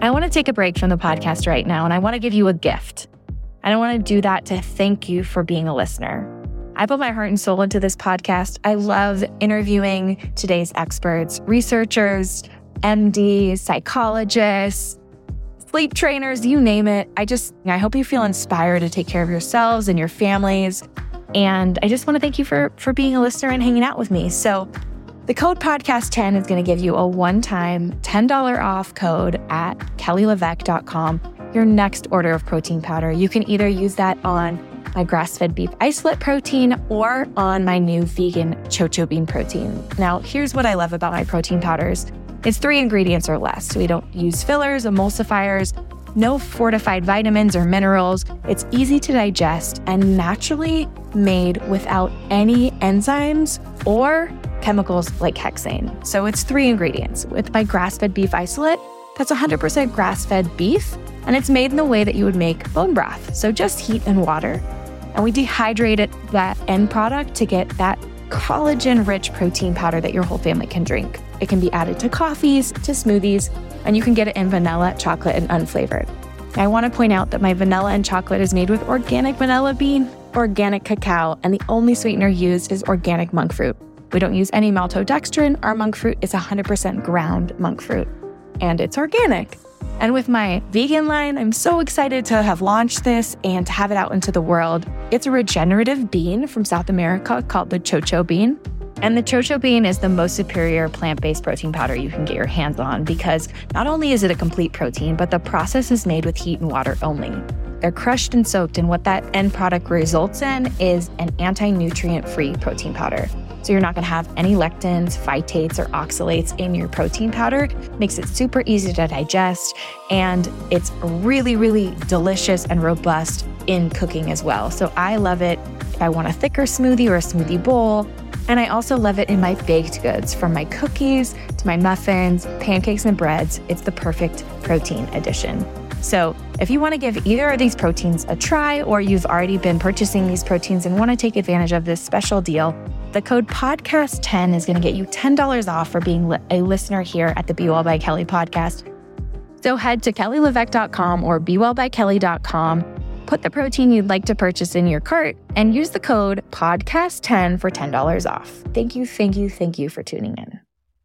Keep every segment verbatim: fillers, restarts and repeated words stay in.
I want to take a break from the podcast right now, and I want to give you a gift. And I want to do that to thank you for being a listener. I put my heart and soul into this podcast. I love interviewing today's experts, researchers, M Ds, psychologists, sleep trainers, you name it. I just, I hope you feel inspired to take care of yourselves and your families. And I just want to thank you for, for being a listener and hanging out with me. So the code podcast ten is going to give you a one-time ten dollars off code at kelly levesque dot com. Your next order of protein powder. You can either use that on my grass-fed beef isolate protein or on my new vegan chocho bean protein. Now, here's what I love about my protein powders. It's three ingredients or less. So we don't use fillers, emulsifiers, no fortified vitamins or minerals. It's easy to digest and naturally made without any enzymes or chemicals like hexane. So it's three ingredients. With my grass-fed beef isolate, that's one hundred percent grass-fed beef, and it's made in the way that you would make bone broth. So just heat and water. And we dehydrate it, that end product, to get that collagen-rich protein powder that your whole family can drink. It can be added to coffees, to smoothies, and you can get it in vanilla, chocolate, and unflavored. I want to point out that my vanilla and chocolate is made with organic vanilla bean, organic cacao, and the only sweetener used is organic monk fruit. We don't use any maltodextrin. Our monk fruit is one hundred percent ground monk fruit, and it's organic. And with my vegan line, I'm so excited to have launched this and to have it out into the world. It's a regenerative bean from South America called the chocho bean. And the chocho bean is the most superior plant-based protein powder you can get your hands on because not only is it a complete protein, but the process is made with heat and water only. They're crushed and soaked, and what that end product results in is an anti-nutrient-free protein powder. So you're not going to have any lectins, phytates, or oxalates in your protein powder. Makes it super easy to digest, and it's really, really delicious and robust in cooking as well. So I love it if I want a thicker smoothie or a smoothie bowl. And I also love it in my baked goods, from my cookies to my muffins, pancakes, and breads. It's the perfect protein addition. So if you want to give either of these proteins a try, or you've already been purchasing these proteins and want to take advantage of this special deal, the code podcast ten is going to get you ten dollars off for being li- a listener here at the Be Well by Kelly podcast. So head to kelly levesque dot com or be well by kelly dot com, put the protein you'd like to purchase in your cart, and use the code podcast ten for ten dollars off. Thank you, thank you, thank you for tuning in.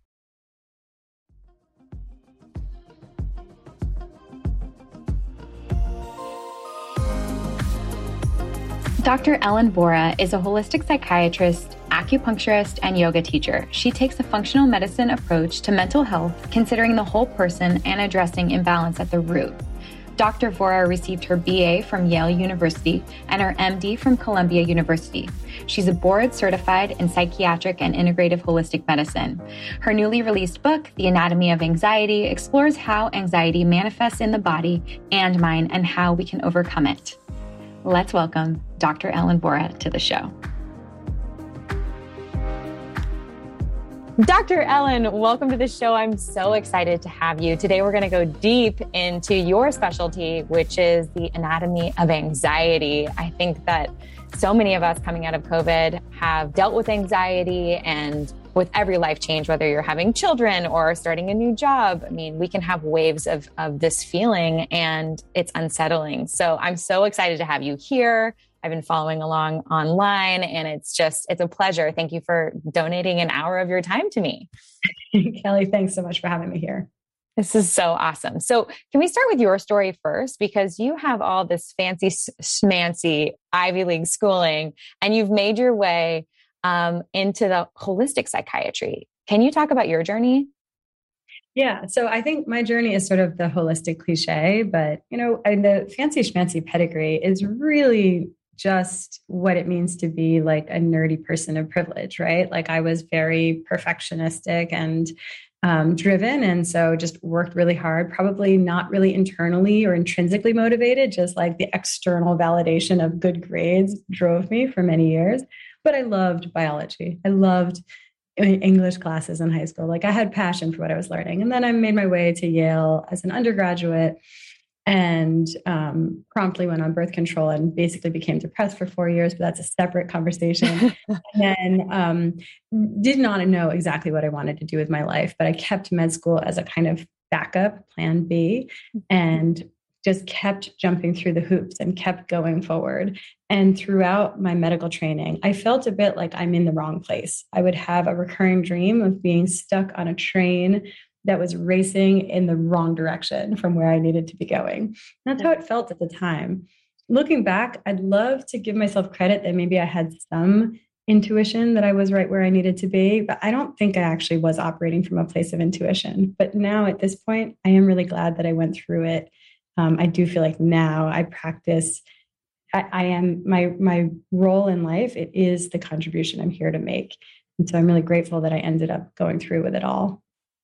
Doctor Ellen Vora is a holistic psychiatrist, acupuncturist, and yoga teacher. She takes a functional medicine approach to mental health, considering the whole person and addressing imbalance at the root. Doctor Vora received her B A from Yale University and her M D from Columbia University. She's a board certified in psychiatric and integrative holistic medicine. Her newly released book, The Anatomy of Anxiety, explores how anxiety manifests in the body and mind and how we can overcome it. Let's welcome Doctor Ellen Vora to the show. Doctor Ellen, welcome to the show. I'm so excited to have you. Today, we're going to go deep into your specialty, which is the anatomy of anxiety. I think that so many of us coming out of COVID have dealt with anxiety, and with every life change, whether you're having children or starting a new job, I mean, we can have waves of, of this feeling, and it's unsettling. So I'm so excited to have you here. I've been following along online, and it's just, it's a pleasure. Thank you for donating an hour of your time to me. Kelly, thanks so much for having me here. This is so awesome. So can we start with your story first? Because you have all this fancy schmancy Ivy League schooling, and you've made your way um, into the holistic psychiatry. Can you talk about your journey? Yeah. So I think my journey is sort of the holistic cliche, but you know, I, the fancy schmancy pedigree is really just what it means to be like a nerdy person of privilege, right? Like I was very perfectionistic and um, driven. And so just worked really hard, probably not really internally or intrinsically motivated, just like the external validation of good grades drove me for many years. But I loved biology. I loved English classes in high school. Like I had passion for what I was learning. And then I made my way to Yale as an undergraduate and um, promptly went on birth control and basically became depressed for four years, but that's a separate conversation. And then um, did not know exactly what I wanted to do with my life, but I kept med school as a kind of backup plan B and just kept jumping through the hoops and kept going forward. And throughout my medical training, I felt a bit like I'm in the wrong place. I would have a recurring dream of being stuck on a train that was racing in the wrong direction from where I needed to be going. And that's how it felt at the time. Looking back, I'd love to give myself credit that maybe I had some intuition that I was right where I needed to be, but I don't think I actually was operating from a place of intuition. But now at this point, I am really glad that I went through it. Um, I do feel like now I practice, I, I am, my, my role in life, it is the contribution I'm here to make. And so I'm really grateful that I ended up going through with it all.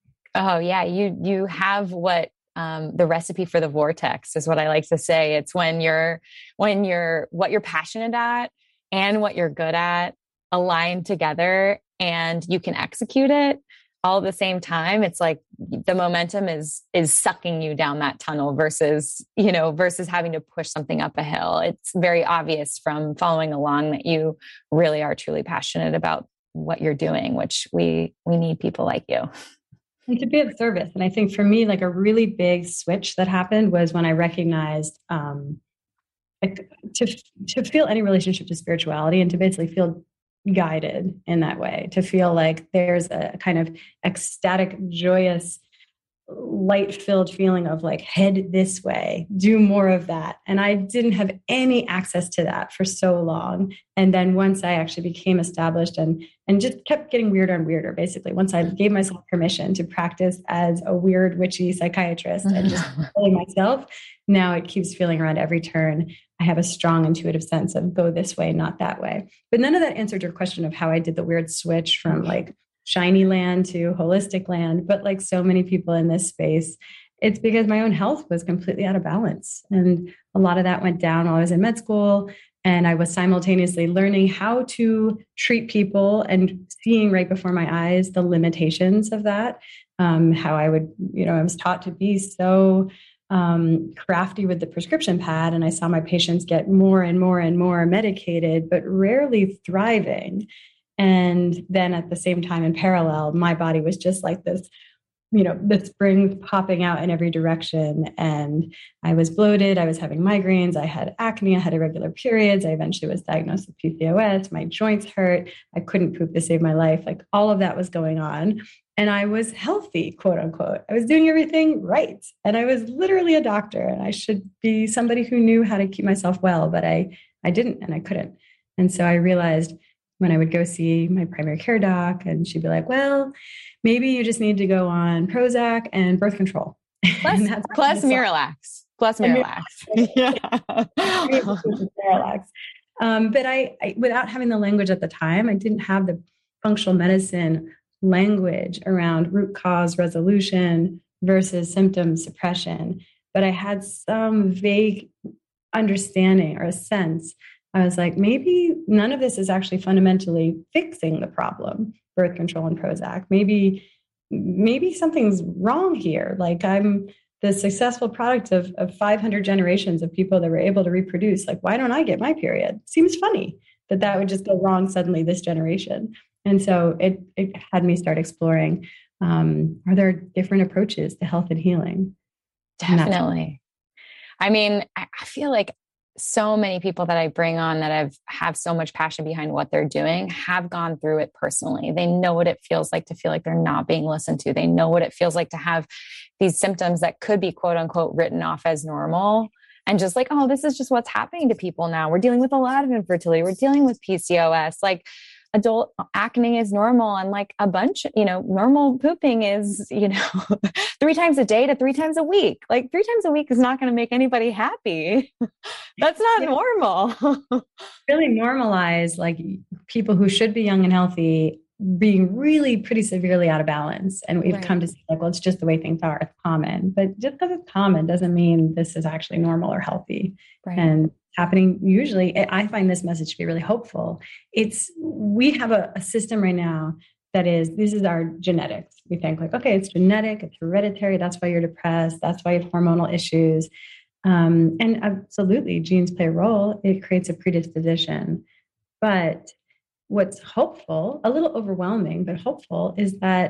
Oh yeah. You, you have what, um, the recipe for the vortex is what I like to say. It's when you're, when you're, what you're passionate at and what you're good at align together and you can execute it all at the same time. It's like the momentum is, is sucking you down that tunnel versus, you know, versus having to push something up a hill. It's very obvious from following along that you really are truly passionate about what you're doing, which we, we need people like you. And to be of service. And I think for me, like a really big switch that happened was when I recognized, um, like to, to feel any relationship to spirituality and to basically feel guided in that way, to feel like there's a kind of ecstatic, joyous, light-filled feeling of like, head this way, do more of that. And I didn't have any access to that for so long. And then once I actually became established and, and just kept getting weirder and weirder, basically, once I gave myself permission to practice as a weird, witchy psychiatrist and just feeling myself, now it keeps feeling around every turn. I have a strong intuitive sense of go this way, not that way. But none of that answered your question of how I did the weird switch from like shiny land to holistic land. But like so many people in this space, it's because my own health was completely out of balance. And a lot of that went down while I was in med school. And I was simultaneously learning how to treat people and seeing right before my eyes the limitations of that. Um, how I would, you know, I was taught to be so um, crafty with the prescription pad. And I saw my patients get more and more and more medicated, but rarely thriving. And then at the same time, in parallel, my body was just like this, you know, the springs popping out in every direction. And I was bloated. I was having migraines. I had acne. I had irregular periods. I eventually was diagnosed with P C O S. My joints hurt. I couldn't poop to save my life. Like all of that was going on. And I was healthy, quote unquote. I was doing everything right. And I was literally a doctor and I should be somebody who knew how to keep myself well, but I, I didn't and I couldn't. And so I realized when I would go see my primary care doc and she'd be like, well, maybe you just need to go on Prozac and birth control. Plus, and plus Miralax. Plus Miralax. Yeah. Miralax. Um, but I, I, without having the language at the time, I didn't have the functional medicine language around root cause resolution versus symptom suppression. But I had some vague understanding or a sense. I was like, maybe none of this is actually fundamentally fixing the problem, birth control and Prozac. Maybe, maybe something's wrong here. Like I'm the successful product of, of five hundred generations of people that were able to reproduce. Like, why don't I get my period? Seems funny that that would just go wrong suddenly this generation. And so it, it had me start exploring, um, are there different approaches to health and healing? Definitely. I mean, I feel like so many people that I bring on that have, have so much passion behind what they're doing have gone through it personally. They know what it feels like to feel like they're not being listened to. They know what it feels like to have these symptoms that could be quote unquote written off as normal. And just like, oh, this is just what's happening to people now. We're dealing with a lot of infertility. We're dealing with P C O S. Like adult acne is normal. And like a bunch, you know, normal pooping is, you know, three times a day to three times a week. Like three times a week is not going to make anybody happy. That's not yeah. normal. Really normalize like people who should be young and healthy being really pretty severely out of balance. And we've right. come to see like, well, it's just the way things are. It's common, but just because it's common doesn't mean this is actually normal or healthy. Right. And happening usually, I find this message to be really hopeful. It's, we have a, a system right now that is, this is our genetics. We think like, okay, it's genetic, it's hereditary. That's why you're depressed. That's why you have hormonal issues. Um, and absolutely genes play a role. It creates a predisposition. But what's hopeful, a little overwhelming, but hopeful is that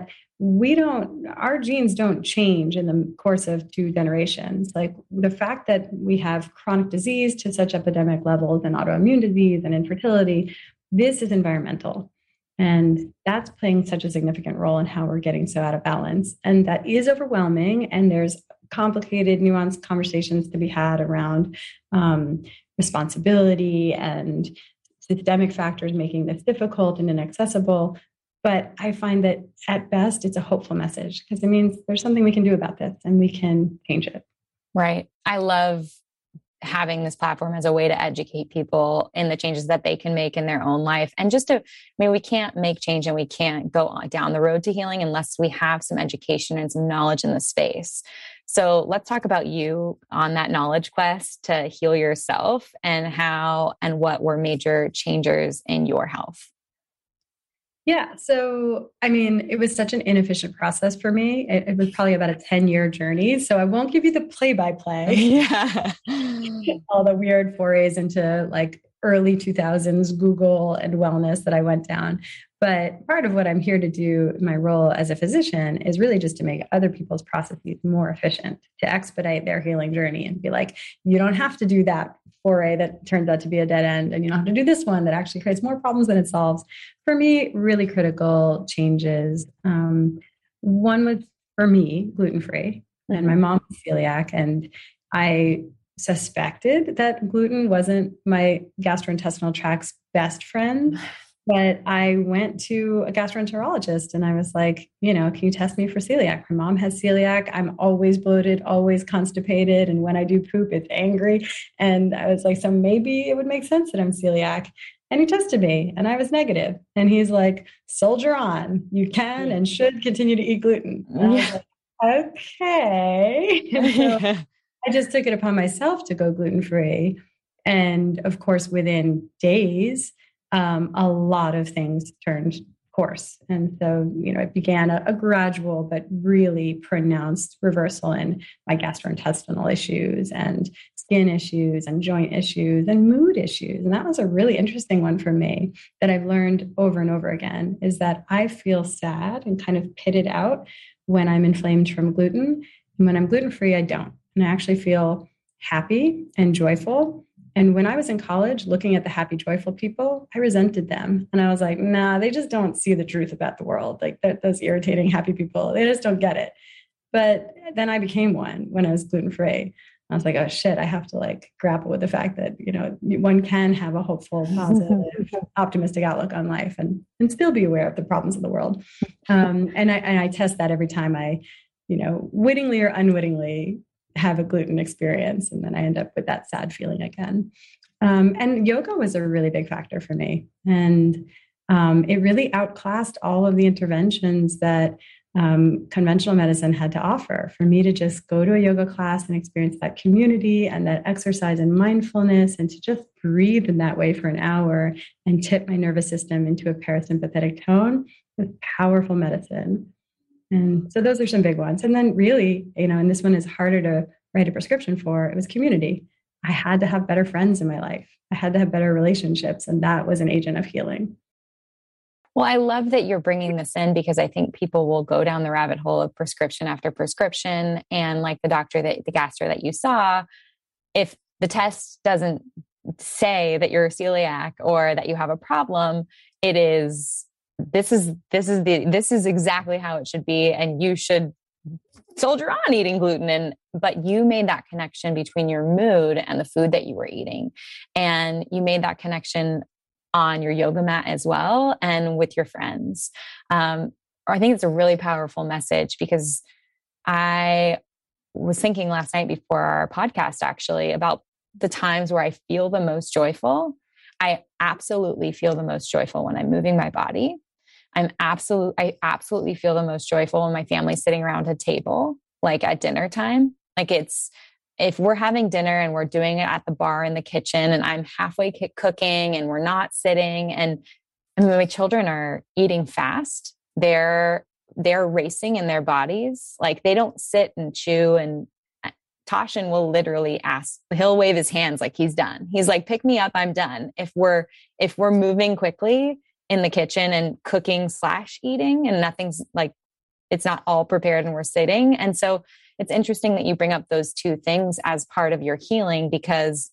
we don't, our genes don't change in the course of two generations. Like the fact that we have chronic disease to such epidemic levels and autoimmune disease and infertility, this is environmental. And that's playing such a significant role in how we're getting so out of balance. And that is overwhelming. And there's complicated, nuanced conversations to be had around um, responsibility and systemic factors making this difficult and inaccessible. But I find that at best, it's a hopeful message because it means there's something we can do about this and we can change it. Right. I love having this platform as a way to educate people in the changes that they can make in their own life. And just to, I mean, we can't make change and we can't go on down the road to healing unless we have some education and some knowledge in the space. So let's talk about you on that knowledge quest to heal yourself and how and what were major changers in your health. Yeah. So, I mean, it was such an inefficient process for me. It, it was probably about a ten year journey. So I won't give you the play by play. Yeah. All the weird forays into like early two thousands Google and wellness that I went down. But part of what I'm here to do in my role as a physician is really just to make other people's processes more efficient, to expedite their healing journey and be like, you don't have to do that foray that turns out to be a dead end. And you don't have to do this one that actually creates more problems than it solves. For me, really critical changes. Um, one was, for me, gluten-free. Mm-hmm. And my mom was celiac. And I suspected that gluten wasn't my gastrointestinal tract's best friend. But I went to a gastroenterologist and I was like, you know, can you test me for celiac? My mom has celiac. I'm always bloated, always constipated. And when I do poop, it's angry. And I was like, so maybe it would make sense that I'm celiac. And he tested me and I was negative. And he's like, soldier on. You can and should continue to eat gluten. And I was like, okay. And so I just took it upon myself to go gluten-free. And of course, within days, Um, a lot of things turned course. And so, you know, it began a, a gradual but really pronounced reversal in my gastrointestinal issues and skin issues and joint issues and mood issues. And that was a really interesting one for me that I've learned over and over again, is that I feel sad and kind of pitted out when I'm inflamed from gluten. And when I'm gluten-free, I don't. And I actually feel happy and joyful. And when I was in college looking at the happy, joyful people, I resented them. And I was like, nah, they just don't see the truth about the world. Like those irritating, happy people, they just don't get it. But then I became one when I was gluten-free. I was like, oh shit, I have to like grapple with the fact that, you know, one can have a hopeful, positive, optimistic outlook on life and, and still be aware of the problems of the world. Um, and I, and I test that every time I, you know, wittingly or unwittingly have a gluten experience. And then I end up with that sad feeling again. Um, and yoga was a really big factor for me. And um, it really outclassed all of the interventions that um, conventional medicine had to offer. For me to just go to a yoga class and experience that community and that exercise and mindfulness, and to just breathe in that way for an hour and tip my nervous system into a parasympathetic tone was powerful medicine. And so those are some big ones. And then really, you know, and this one is harder to write a prescription for, it was community. I had to have better friends in my life. I had to have better relationships. And that was an agent of healing. Well, I love that you're bringing this in because I think people will go down the rabbit hole of prescription after prescription. And like the doctor that the gastro that you saw, if the test doesn't say that you're celiac or that you have a problem, it is This is this is the this is exactly how it should be, and you should soldier on eating gluten. And but you made that connection between your mood and the food that you were eating, and you made that connection on your yoga mat as well, and with your friends. Um, I think it's a really powerful message because I was thinking last night before our podcast actually about the times where I feel the most joyful. I absolutely feel the most joyful when I'm moving my body. I'm absolute, I absolutely feel the most joyful when my family's sitting around a table, like at dinner time. Like it's, if we're having dinner and we're doing it at the bar in the kitchen and I'm halfway cooking and we're not sitting, and, and my children are eating fast, they're, they're racing in their bodies. Like they don't sit and chew, and Toshin will literally ask, he'll wave his hands like he's done. He's like, pick me up, I'm done. If we're, if we're moving quickly in the kitchen and cooking slash eating and nothing's like, it's not all prepared and we're sitting. And so it's interesting that you bring up those two things as part of your healing, because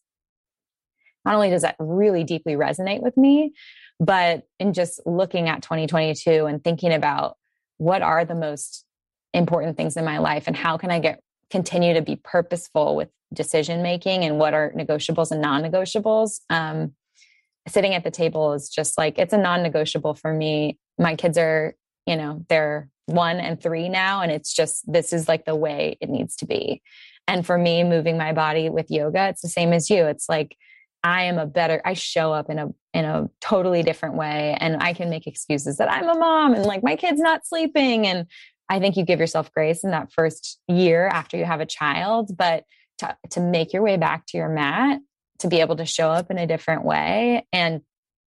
not only does that really deeply resonate with me, but in just looking at twenty twenty-two and thinking about what are the most important things in my life and how can I get continue to be purposeful with decision making and what are negotiables and non-negotiables. Um, sitting at the table is just like, it's a non-negotiable for me. My kids are, you know, they're one and three now. And it's just, this is like the way it needs to be. And for me, moving my body with yoga, it's the same as you. It's like, I am a better, I show up in a, in a totally different way. And I can make excuses that I'm a mom and like my kid's not sleeping. And I think you give yourself grace in that first year after you have a child, but to, to make your way back to your mat, to be able to show up in a different way and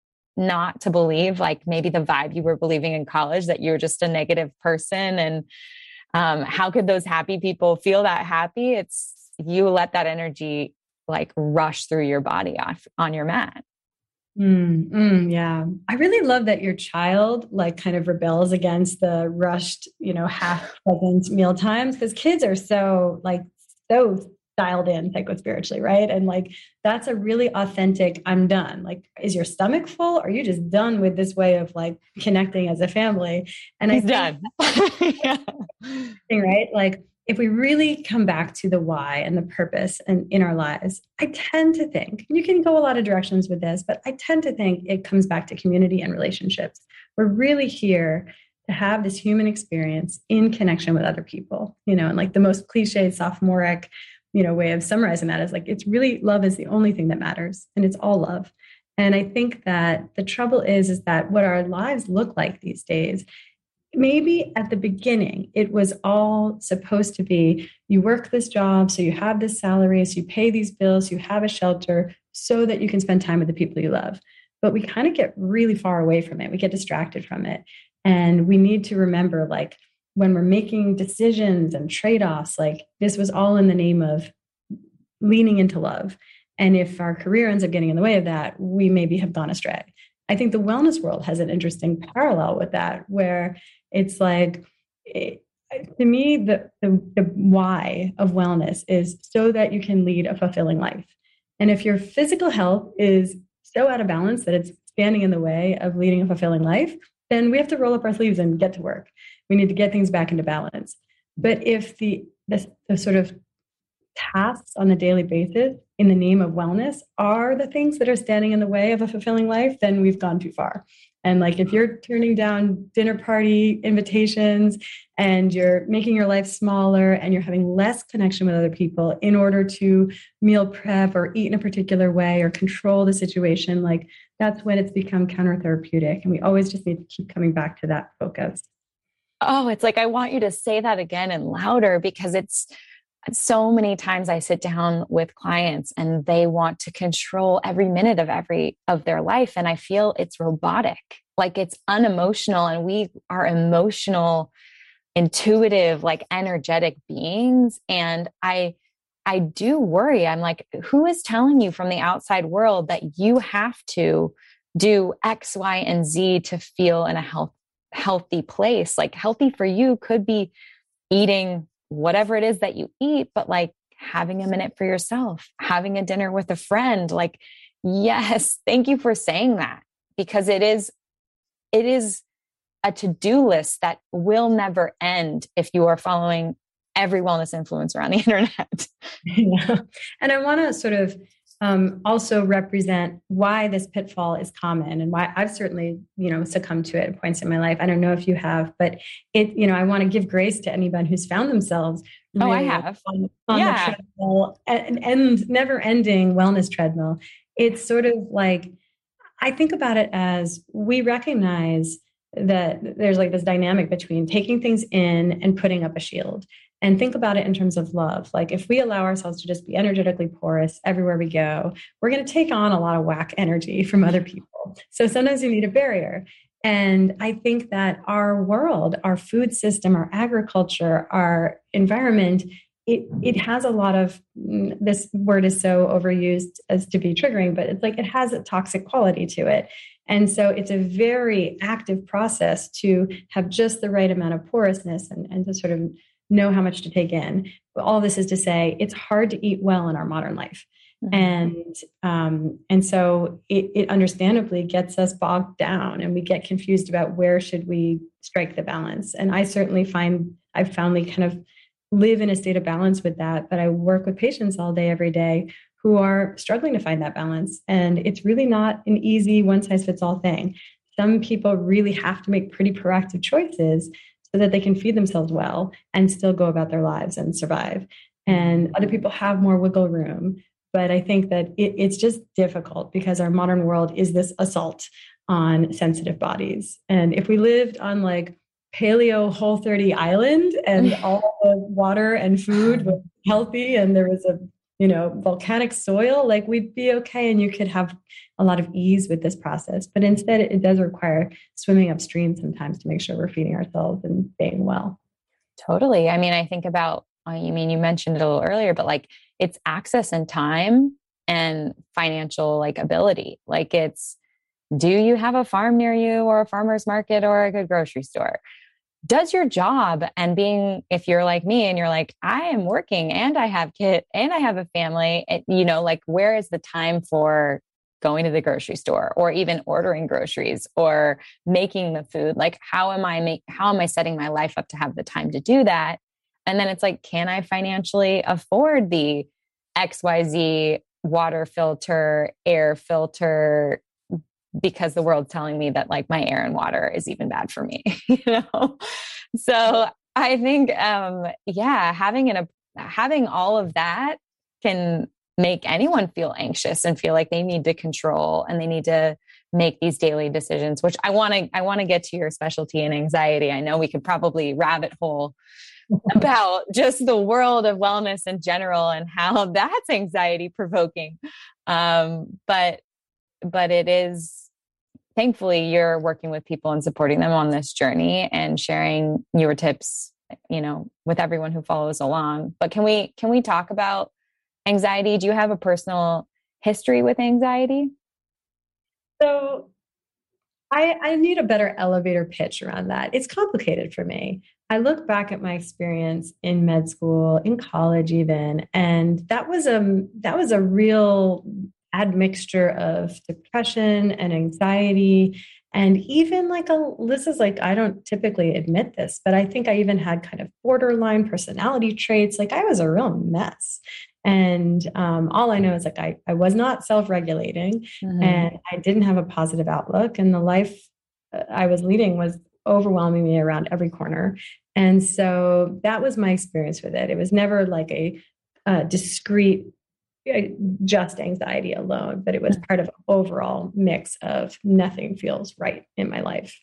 not to believe like maybe the vibe you were believing in college that you're just a negative person. And um, how could those happy people feel that happy? It's you let that energy like rush through your body off on your mat. Mm, mm, yeah. I really love that your child like kind of rebels against the rushed, you know, half present meal times, because kids are so like, so dialed in psycho-spiritually, right? And like, that's a really authentic, I'm done. Like, is your stomach full? Or are you just done with this way of like connecting as a family? And He's I think, done. yeah. Right? Like, if we really come back to the why and the purpose and in our lives, I tend to think, you can go a lot of directions with this, but I tend to think it comes back to community and relationships. We're really here to have this human experience in connection with other people, you know, and like the most cliched sophomoric, you know, way of summarizing that is like, it's really love is the only thing that matters. And it's all love. And I think that the trouble is, is that what our lives look like these days, maybe at the beginning, it was all supposed to be, you work this job, so you have this salary, so you pay these bills, you have a shelter so that you can spend time with the people you love. But we kind of get really far away from it. We get distracted from it. And we need to remember, like, when we're making decisions and trade-offs, like this was all in the name of leaning into love. And if our career ends up getting in the way of that, we maybe have gone astray. I think the wellness world has an interesting parallel with that, where it's like, it, to me, the, the, the why of wellness is so that you can lead a fulfilling life. And if your physical health is so out of balance that it's standing in the way of leading a fulfilling life, then we have to roll up our sleeves and get to work. We need to get things back into balance. But if the, the, the sort of tasks on a daily basis in the name of wellness are the things that are standing in the way of a fulfilling life, then we've gone too far. And like, if you're turning down dinner party invitations and you're making your life smaller and you're having less connection with other people in order to meal prep or eat in a particular way or control the situation, like that's when it's become countertherapeutic. And we always just need to keep coming back to that focus. Oh, it's like, I want you to say that again and louder, because it's so many times I sit down with clients and they want to control every minute of every of their life. And I feel it's robotic, like it's unemotional, and we are emotional, intuitive, like energetic beings. And I, I do worry. I'm like, who is telling you from the outside world that you have to do X, Y, and Z to feel in a health, healthy place? Like, healthy for you could be eating whatever it is that you eat, but like having a minute for yourself, having a dinner with a friend. Like, yes, thank you for saying that, because it is, it is a to-do list that will never end if you are following every wellness influencer on the internet. Yeah. And I want to sort of um, also represent why this pitfall is common and why I've certainly, you know, succumbed to it at points in my life. I don't know if you have, but it, you know, I want to give grace to anyone who's found themselves really oh, I have on, on yeah. the treadmill and, and never ending wellness treadmill. It's sort of like, I think about it as we recognize that there's like this dynamic between taking things in and putting up a shield. And think about it in terms of love. Like, if we allow ourselves to just be energetically porous everywhere we go, we're going to take on a lot of whack energy from other people. So sometimes you need a barrier. And I think that our world, our food system, our agriculture, our environment it, it has a lot of, this word is so overused as to be triggering, but it's like, it has a toxic quality to it. And so it's a very active process to have just the right amount of porousness and, and to sort of know how much to take in. But all this is to say, it's hard to eat well in our modern life. Mm-hmm. And um, and so it, it understandably gets us bogged down, and we get confused about where should we strike the balance. And I certainly find I've found we kind of live in a state of balance with that. But I work with patients all day, every day, who are struggling to find that balance. And it's really not an easy one size fits all thing. Some people really have to make pretty proactive choices so that they can feed themselves well and still go about their lives and survive. And other people have more wiggle room. But I think that it, it's just difficult because our modern world is this assault on sensitive bodies. And if we lived on like Paleo Whole thirty Island and all the water and food was healthy and there was a, you know, volcanic soil, like we'd be okay and you could have a lot of ease with this process. But instead, it does require swimming upstream sometimes to make sure we're feeding ourselves and staying well. Totally. I mean, I think about, you mean, you mentioned it a little earlier, but like it's access and time and financial like ability. Like it's, do you have a farm near you or a farmer's market or a good grocery store? Does your job and being, if you're like me and you're like, I am working and I have kids and I have a family, it, you know, like where is the time for going to the grocery store or even ordering groceries or making the food? Like, how am I make, how am I setting my life up to have the time to do that? And then it's like, can I financially afford the X Y Z water filter, air filter, because the world's telling me that like my air and water is even bad for me, you know? So I think, um, yeah, having an, having all of that can make anyone feel anxious and feel like they need to control and they need to make these daily decisions, which I want to, I want to get to your specialty in anxiety. I know we could probably rabbit hole about just the world of wellness in general and how that's anxiety provoking. Um, but, but it is, thankfully you're working with people and supporting them on this journey and sharing your tips, you know, with everyone who follows along. But can we, can we talk about anxiety? Do you have a personal history with anxiety? So I, I need a better elevator pitch around that. It's complicated for me. I look back at my experience in med school, in college even, and that was a, that was a real admixture of depression and anxiety. And even like a, this is like, I don't typically admit this, but I think I even had kind of borderline personality traits. Like I was a real mess. And um, all I know is like, I, I was not self-regulating mm-hmm. and I didn't have a positive outlook. And the life I was leading was overwhelming me around every corner. And so that was my experience with it. It was never like a, a discrete, just anxiety alone, but it was part of an overall mix of nothing feels right in my life.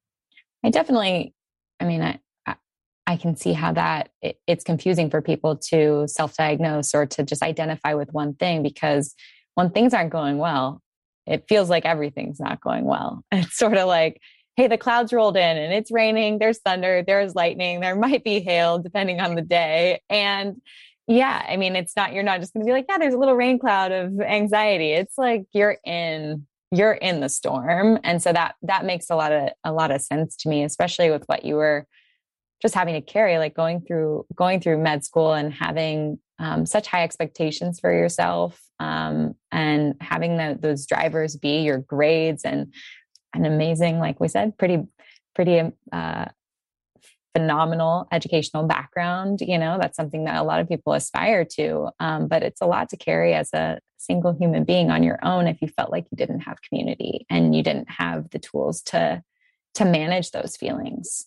I definitely, I mean, I, I can see how that it, it's confusing for people to self-diagnose or to just identify with one thing, because when things aren't going well, it feels like everything's not going well. It's sort of like, hey, the clouds rolled in and it's raining, there's thunder, there's lightning, there might be hail depending on the day. And yeah, I mean, it's not, you're not just going to be like, yeah, there's a little rain cloud of anxiety. It's like you're in, you're in the storm. And so that, that makes a lot of, a lot of sense to me, especially with what you were just having to carry, like going through, going through med school and having um, such high expectations for yourself um, and having the, those drivers be your grades and an amazing, like we said, pretty, pretty uh, phenomenal educational background. You know, that's something that a lot of people aspire to, um, but it's a lot to carry as a single human being on your own if you felt like you didn't have community and you didn't have the tools to, to manage those feelings.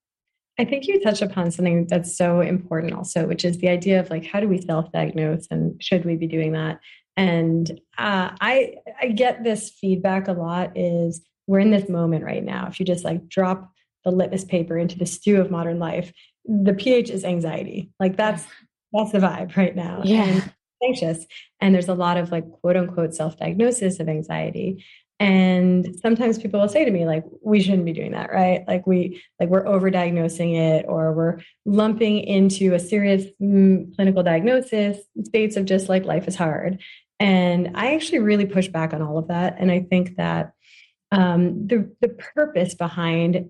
I think you touch upon something that's so important also, which is the idea of like, how do we self-diagnose and should we be doing that? And uh, I, I get this feedback a lot is we're in this moment right now. If you just like drop the litmus paper into the stew of modern life, the pH is anxiety. Like that's, that's the vibe right now. Yeah. And anxious. And there's a lot of like, quote unquote, self-diagnosis of anxiety. And sometimes people will say to me, like, we shouldn't be doing that, right? Like we, like we're overdiagnosing it, or we're lumping into a serious mm, clinical diagnosis states of just like life is hard. And I actually really push back on all of that. And I think that um, the the purpose behind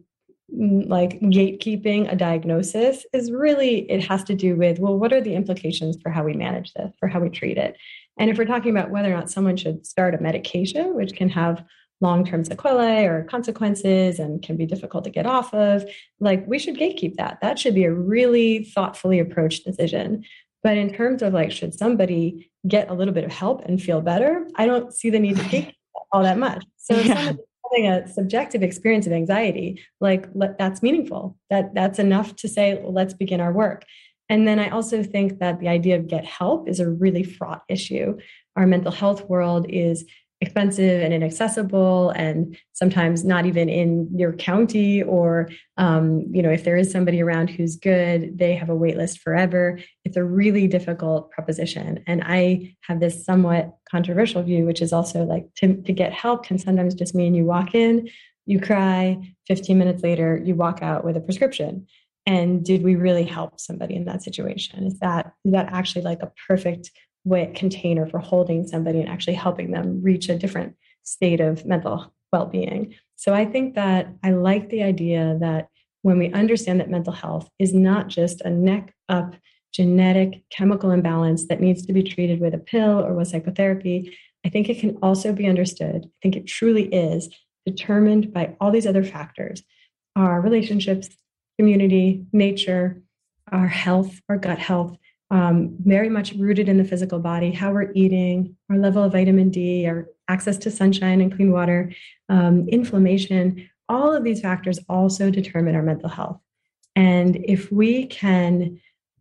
like gatekeeping a diagnosis is really, it has to do with, well, what are the implications for how we manage this, for how we treat it? And if we're talking about whether or not someone should start a medication, which can have long-term sequelae or consequences and can be difficult to get off of, like we should gatekeep that. That should be a really thoughtfully approached decision. But in terms of like, should somebody get a little bit of help and feel better? I don't see the need to gatekeep all that much. So if yeah. someone having a subjective experience of anxiety, like let, that's meaningful. That that's enough to say, well, let's begin our work. And then I also think that the idea of get help is a really fraught issue. Our mental health world is expensive and inaccessible, and sometimes not even in your county, or, um, you know, if there is somebody around who's good, they have a wait list forever. It's a really difficult proposition. And I have this somewhat controversial view, which is also like to, to get help can sometimes just mean you walk in, you cry, fifteen minutes later, you walk out with a prescription. And did we really help somebody in that situation? Is that, is that actually like a perfect way, container for holding somebody and actually helping them reach a different state of mental well-being? So I think that I like the idea that when we understand that mental health is not just a neck up genetic chemical imbalance that needs to be treated with a pill or with psychotherapy, I think it can also be understood, I think it truly is determined by all these other factors, our relationships, community, nature, our health, our gut health, um, very much rooted in the physical body, how we're eating, our level of vitamin D, our access to sunshine and clean water, um, inflammation, all of these factors also determine our mental health. And if we can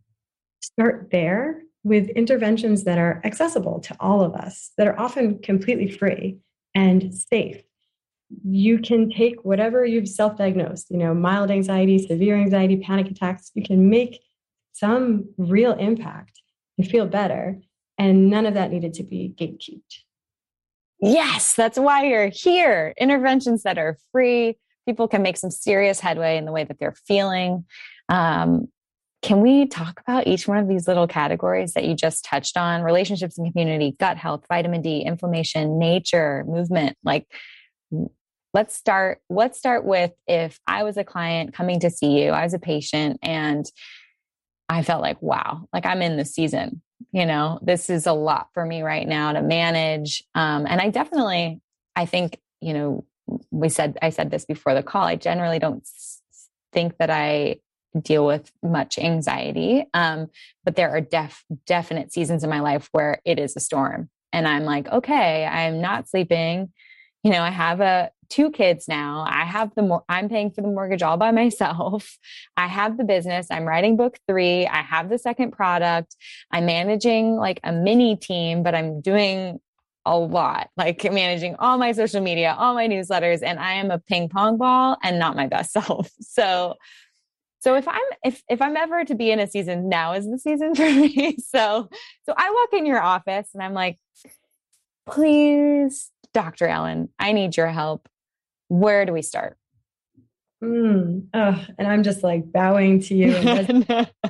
start there with interventions that are accessible to all of us, that are often completely free and safe, you can take whatever you've self-diagnosed, you know, mild anxiety, severe anxiety, panic attacks, you can make some real impact and feel better. And none of that needed to be gatekeeped. Yes, that's why you're here. Interventions that are free. People can make some serious headway in the way that they're feeling. Um, can we talk about each one of these little categories that you just touched on? Relationships and community, gut health, vitamin D, inflammation, nature, movement. Like, let's start, let's start with, if I was a client coming to see you, I was a patient, and I felt like, wow, like I'm in the season, you know, this is a lot for me right now to manage. Um, and I definitely, I think, you know, we said, I said this before the call, I generally don't think that I deal with much anxiety. Um, but there are def definite seasons in my life where it is a storm, and I'm like, okay, I'm not sleeping. You know, I have a two kids now. I have the more, I'm paying for the mortgage all by myself. I have the business. I'm writing book three. I have the second product. I'm managing like a mini team, but I'm doing a lot, like managing all my social media, all my newsletters, and I am a ping pong ball and not my best self. So, so if I'm, if, if I'm ever to be in a season, now is the season for me. So, so I walk in your office and I'm like, please, Doctor Ellen, I need your help. Where do we start? Mm, oh, and I'm just like bowing to you. And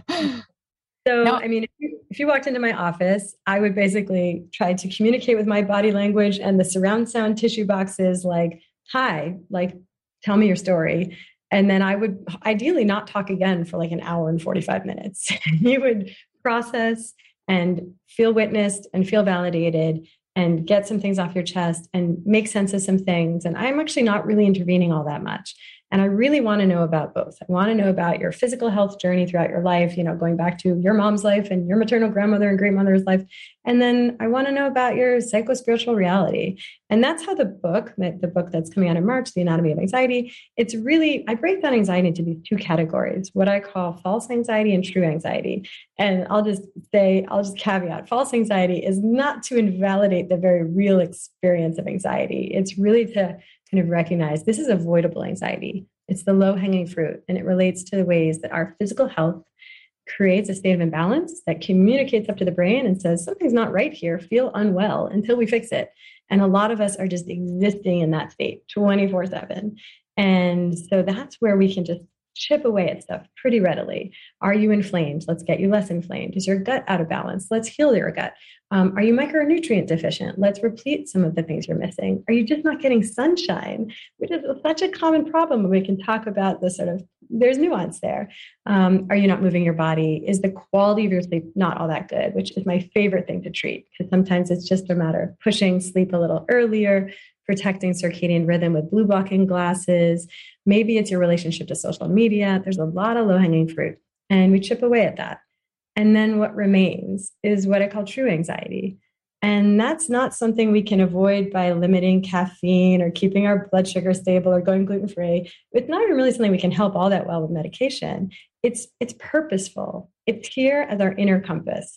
so, no. I mean, if you, if you walked into my office, I would basically try to communicate with my body language and the surround sound tissue boxes, like, hi, like, tell me your story. And then I would ideally not talk again for like an hour and forty-five minutes. You would process and feel witnessed and feel validated and get some things off your chest and make sense of some things. And I'm actually not really intervening all that much. And I really want to know about both. I want to know about your physical health journey throughout your life, you know, going back to your mom's life and your maternal grandmother and great mother's life. And then I want to know about your psychospiritual reality. And that's how the book, the book that's coming out in March, The Anatomy of Anxiety, it's really, I break down anxiety into these two categories, what I call false anxiety and true anxiety. And I'll just say, I'll just caveat, false anxiety is not to invalidate the very real experience of anxiety. It's really to kind of recognize this is avoidable anxiety. It's the low-hanging fruit, and it relates to the ways that our physical health creates a state of imbalance that communicates up to the brain and says, something's not right here, feel unwell until we fix it. And a lot of us are just existing in that state twenty-four seven. And so that's where we can just chip away at stuff pretty readily. Are you inflamed? Let's get you less inflamed. Is your gut out of balance? Let's heal your gut. Um, are you micronutrient deficient? Let's replete some of the things you're missing. Are you just not getting sunshine? Which is such a common problem. We can talk about the sort of, there's nuance there. Um, are you not moving your body? Is the quality of your sleep not all that good? Which is my favorite thing to treat, because sometimes it's just a matter of pushing sleep a little earlier, protecting circadian rhythm with blue blocking glasses. Maybe it's your relationship to social media. There's a lot of low-hanging fruit, and we chip away at that. And then what remains is what I call true anxiety. And that's not something we can avoid by limiting caffeine or keeping our blood sugar stable or going gluten-free. It's not even really something we can help all that well with medication. It's, it's purposeful. It's here as our inner compass.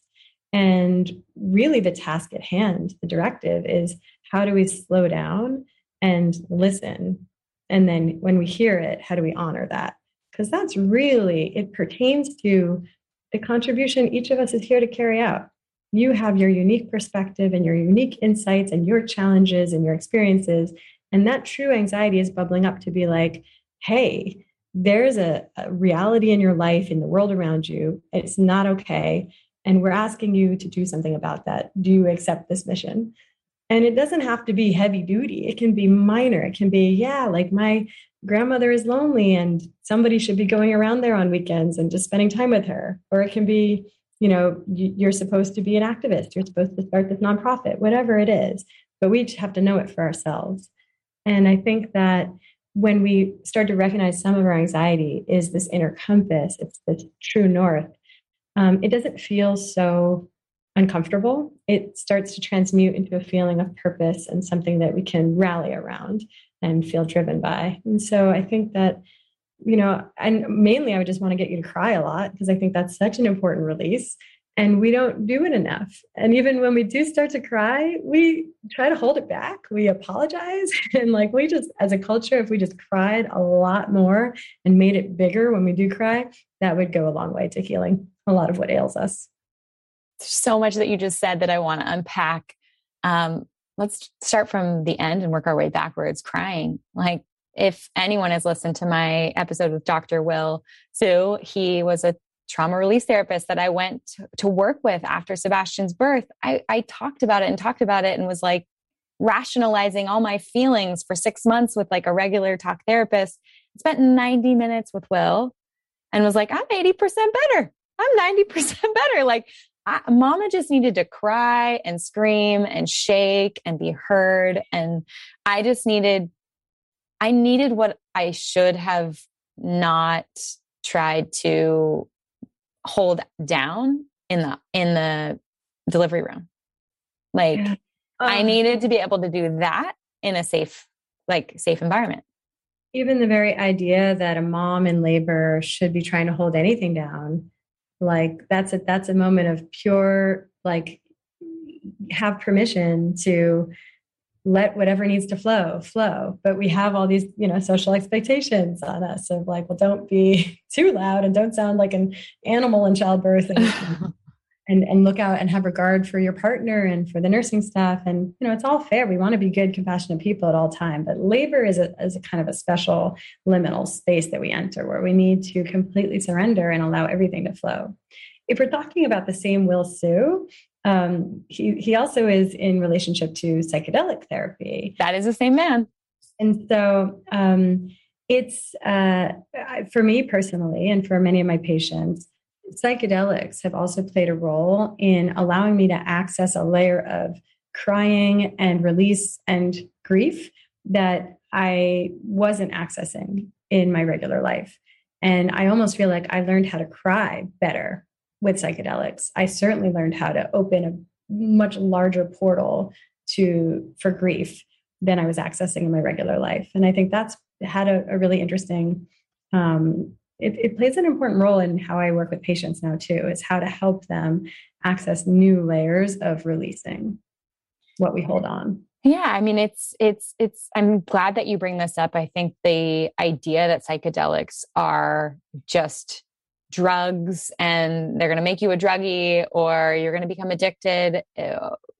And really the task at hand, the directive is, how do we slow down and listen? And then when we hear it, how do we honor that? Because that's really, it pertains to the contribution each of us is here to carry out. You have your unique perspective and your unique insights and your challenges and your experiences. And that true anxiety is bubbling up to be like, hey, there's a, a reality in your life, in the world around you. It's not okay. And we're asking you to do something about that. Do you accept this mission? And it doesn't have to be heavy duty. It can be minor. It can be, yeah, like my grandmother is lonely and somebody should be going around there on weekends and just spending time with her. Or it can be, you know, you're supposed to be an activist. You're supposed to start this nonprofit, whatever it is. But we just have to know it for ourselves. And I think that when we start to recognize some of our anxiety is this inner compass, it's this true north, um, it doesn't feel so uncomfortable. It starts to transmute into a feeling of purpose and something that we can rally around and feel driven by. And so I think that, you know, and mainly I would just want to get you to cry a lot, because I think that's such an important release. And we don't do it enough. And even when we do start to cry, we try to hold it back. We apologize. And like, we just, as a culture, if we just cried a lot more and made it bigger when we do cry, that would go a long way to healing a lot of what ails us. So much that you just said that I want to unpack. Um, let's start from the end and work our way backwards. Crying. Like, if anyone has listened to my episode with Doctor Will Su, he was a trauma release therapist that I went to, to work with after Sebastian's birth. I, I talked about it and talked about it and was like rationalizing all my feelings for six months with like a regular talk therapist. Spent ninety minutes with Will and was like, I'm eighty percent better. I'm ninety percent better. Like, I, Mama just needed to cry and scream and shake and be heard. And I just needed, I needed what I should have not tried to hold down in the, in the delivery room. Like yeah. um, I needed to be able to do that in a safe, like safe environment. Even the very idea that a mom in labor should be trying to hold anything down, like that's a, that's a moment of pure, like, have permission to let whatever needs to flow, flow. But we have all these, you know, social expectations on us of like, well, don't be too loud and don't sound like an animal in childbirth, and, and, and look out and have regard for your partner and for the nursing staff. And, you know, it's all fair. We want to be good, compassionate people at all time, but labor is a, is a kind of a special liminal space that we enter where we need to completely surrender and allow everything to flow. If we're talking about the same Will Su, Um, he, he also is in relationship to psychedelic therapy. That is the same man. And so um, it's, uh, for me personally, and for many of my patients, psychedelics have also played a role in allowing me to access a layer of crying and release and grief that I wasn't accessing in my regular life. And I almost feel like I learned how to cry better with psychedelics. I certainly learned how to open a much larger portal to for grief than I was accessing in my regular life. And I think that's had a, a really interesting, um, it, it plays an important role in how I work with patients now too, is how to help them access new layers of releasing what we hold on. Yeah. I mean, it's, it's, it's, I'm glad that you bring this up. I think the idea that psychedelics are just drugs and they're going to make you a druggie or you're going to become addicted.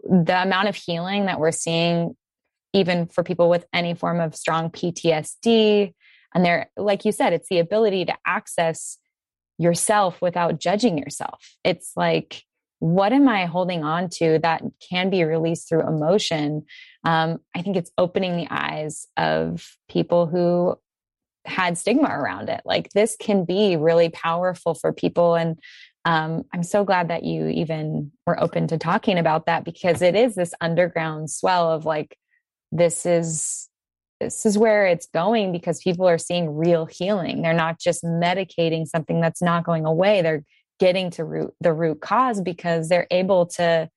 the amount of healing that we're seeing, even for people with any form of strong P T S D, and they're, like you said, it's the ability to access yourself without judging yourself. It's like, what am I holding on to that can be released through emotion? Um, I think it's opening the eyes of people who had stigma around it. Like, this can be really powerful for people. And um, I'm so glad that you even were open to talking about that, because it is this underground swell of like, this is, this is where it's going, because people are seeing real healing. They're not just medicating something that's not going away. They're getting to root the root cause, because they're able to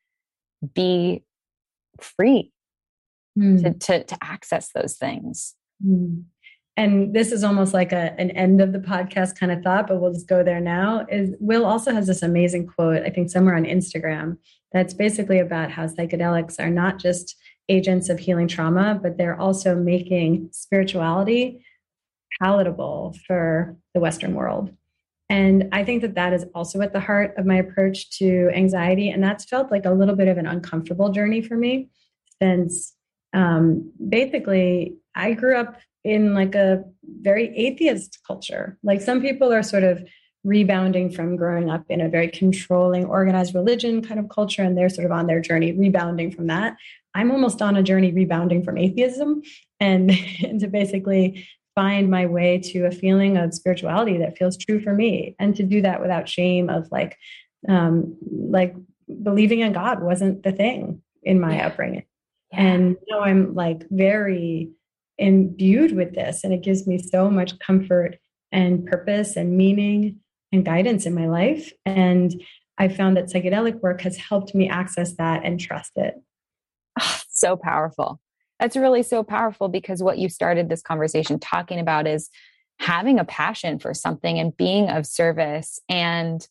be free mm. to, to, to access those things. Mm. And this is almost like a, an end of the podcast kind of thought, but we'll just go there now. Is Will also has this amazing quote, I think somewhere on Instagram, that's basically about how psychedelics are not just agents of healing trauma, but they're also making spirituality palatable for the Western world. And I think that that is also at the heart of my approach to anxiety. And that's felt like a little bit of an uncomfortable journey for me, since um, basically I grew up in like a very atheist culture. Like, some people are sort of rebounding from growing up in a very controlling, organized religion kind of culture, and they're sort of on their journey rebounding from that. I'm almost on a journey rebounding from atheism, and, and to basically find my way to a feeling of spirituality that feels true for me, and to do that without shame of like, um, like believing in God wasn't the thing in my yeah. upbringing. Yeah. And now I'm like very imbued with this, and it gives me so much comfort and purpose and meaning and guidance in my life. And I found that psychedelic work has helped me access that and trust it. Oh, so powerful. That's really so powerful, because what you started this conversation talking about is having a passion for something and being of service, and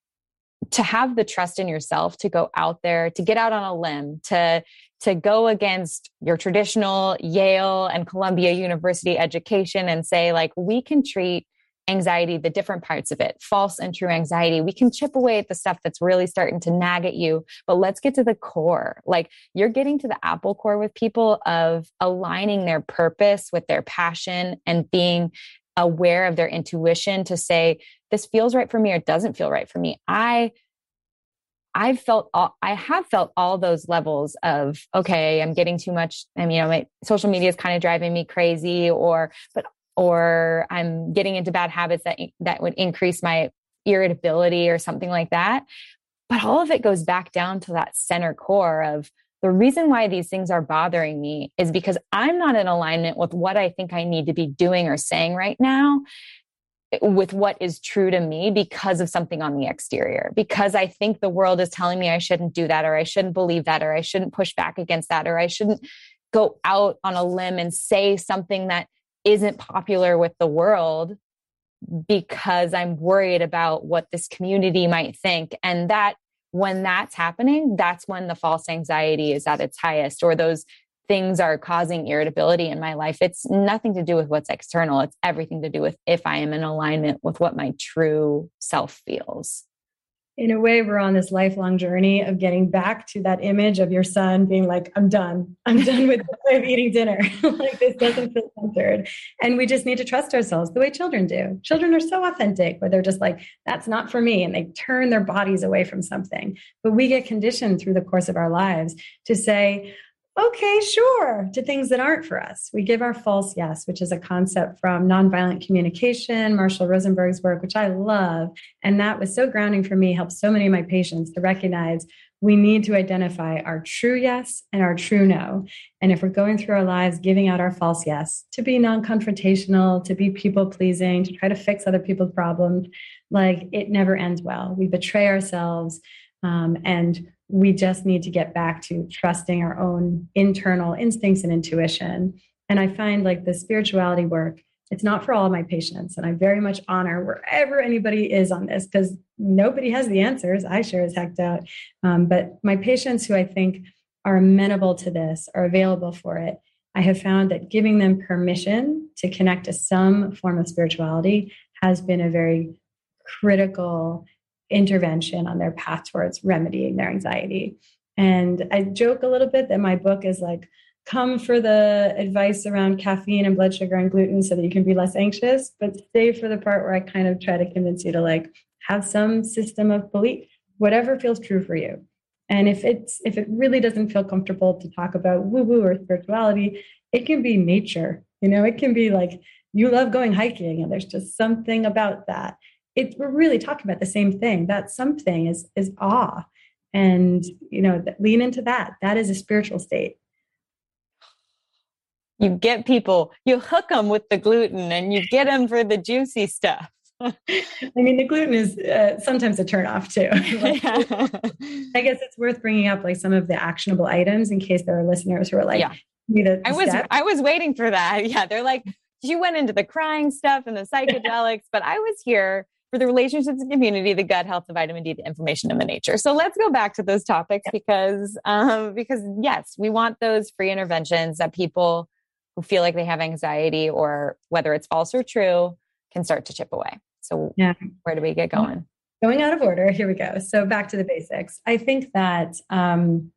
to have the trust in yourself to go out there, to get out on a limb, to, to go against your traditional Yale and Columbia University education and say, like, we can treat anxiety, the different parts of it, false and true anxiety. We can chip away at the stuff that's really starting to nag at you, but let's get to the core. Like, you're getting to the apple core with people of aligning their purpose with their passion and being aware of their intuition to say, this feels right for me or it doesn't feel right for me. I I've felt all, I have felt all those levels of, okay, I'm getting too much. I mean, you know, my social media is kind of driving me crazy, or, but, or I'm getting into bad habits that, that would increase my irritability or something like that. But all of it goes back down to that center core of the reason why these things are bothering me is because I'm not in alignment with what I think I need to be doing or saying right now, with what is true to me, because of something on the exterior, because I think the world is telling me I shouldn't do that, or I shouldn't believe that, or I shouldn't push back against that, or I shouldn't go out on a limb and say something that isn't popular with the world, because I'm worried about what this community might think. And that when that's happening, that's when the false anxiety is at its highest, or those things are causing irritability in my life. It's nothing to do with what's external. It's everything to do with if I am in alignment with what my true self feels. In a way, we're on this lifelong journey of getting back to that image of your son being like, I'm done. I'm done with the way of eating dinner. Like, this doesn't feel centered. And we just need to trust ourselves the way children do. Children are so authentic, where they're just like, that's not for me. And they turn their bodies away from something. But we get conditioned through the course of our lives to say, okay, sure, to things that aren't for us. We give our false yes, which is a concept from nonviolent communication, Marshall Rosenberg's work, which I love. And that was so grounding for me, helped so many of my patients to recognize we need to identify our true yes and our true no. And if we're going through our lives giving out our false yes, to be non-confrontational, to be people-pleasing, to try to fix other people's problems, like, it never ends well. We betray ourselves, um, and we just need to get back to trusting our own internal instincts and intuition. And I find like the spirituality work, it's not for all of my patients. And I very much honor wherever anybody is on this, because nobody has the answers. I sure as heck doubt. Um, but my patients who I think are amenable to this, are available for it, I have found that giving them permission to connect to some form of spirituality has been a very critical intervention on their path towards remedying their anxiety. And I joke a little bit that my book is like, come for the advice around caffeine and blood sugar and gluten so that you can be less anxious, but stay for the part where I kind of try to convince you to like have some system of belief, whatever feels true for you. And if it's if it really doesn't feel comfortable to talk about woo-woo or spirituality, it can be nature. You know, it can be like you love going hiking and there's just something about that. It, we're really talking about the same thing. That something is is awe. And, you know, lean into that. That is a spiritual state. You get people, you hook them with the gluten and you get them for the juicy stuff. I mean, the gluten is uh, sometimes a turnoff too. Like, yeah. I guess it's worth bringing up like some of the actionable items in case there are listeners who are like, yeah. need a I was, step. I was waiting for that. Yeah. They're like, you went into the crying stuff and the psychedelics, but I was here for the relationships and community, the gut health, the vitamin D, the information, and the nature. So let's go back to those topics yeah. because, um, because yes, we want those free interventions that people who feel like they have anxiety or whether it's false or true can start to chip away. So yeah. where do we get going? Going out of order. Here we go. So back to the basics. I think that, um,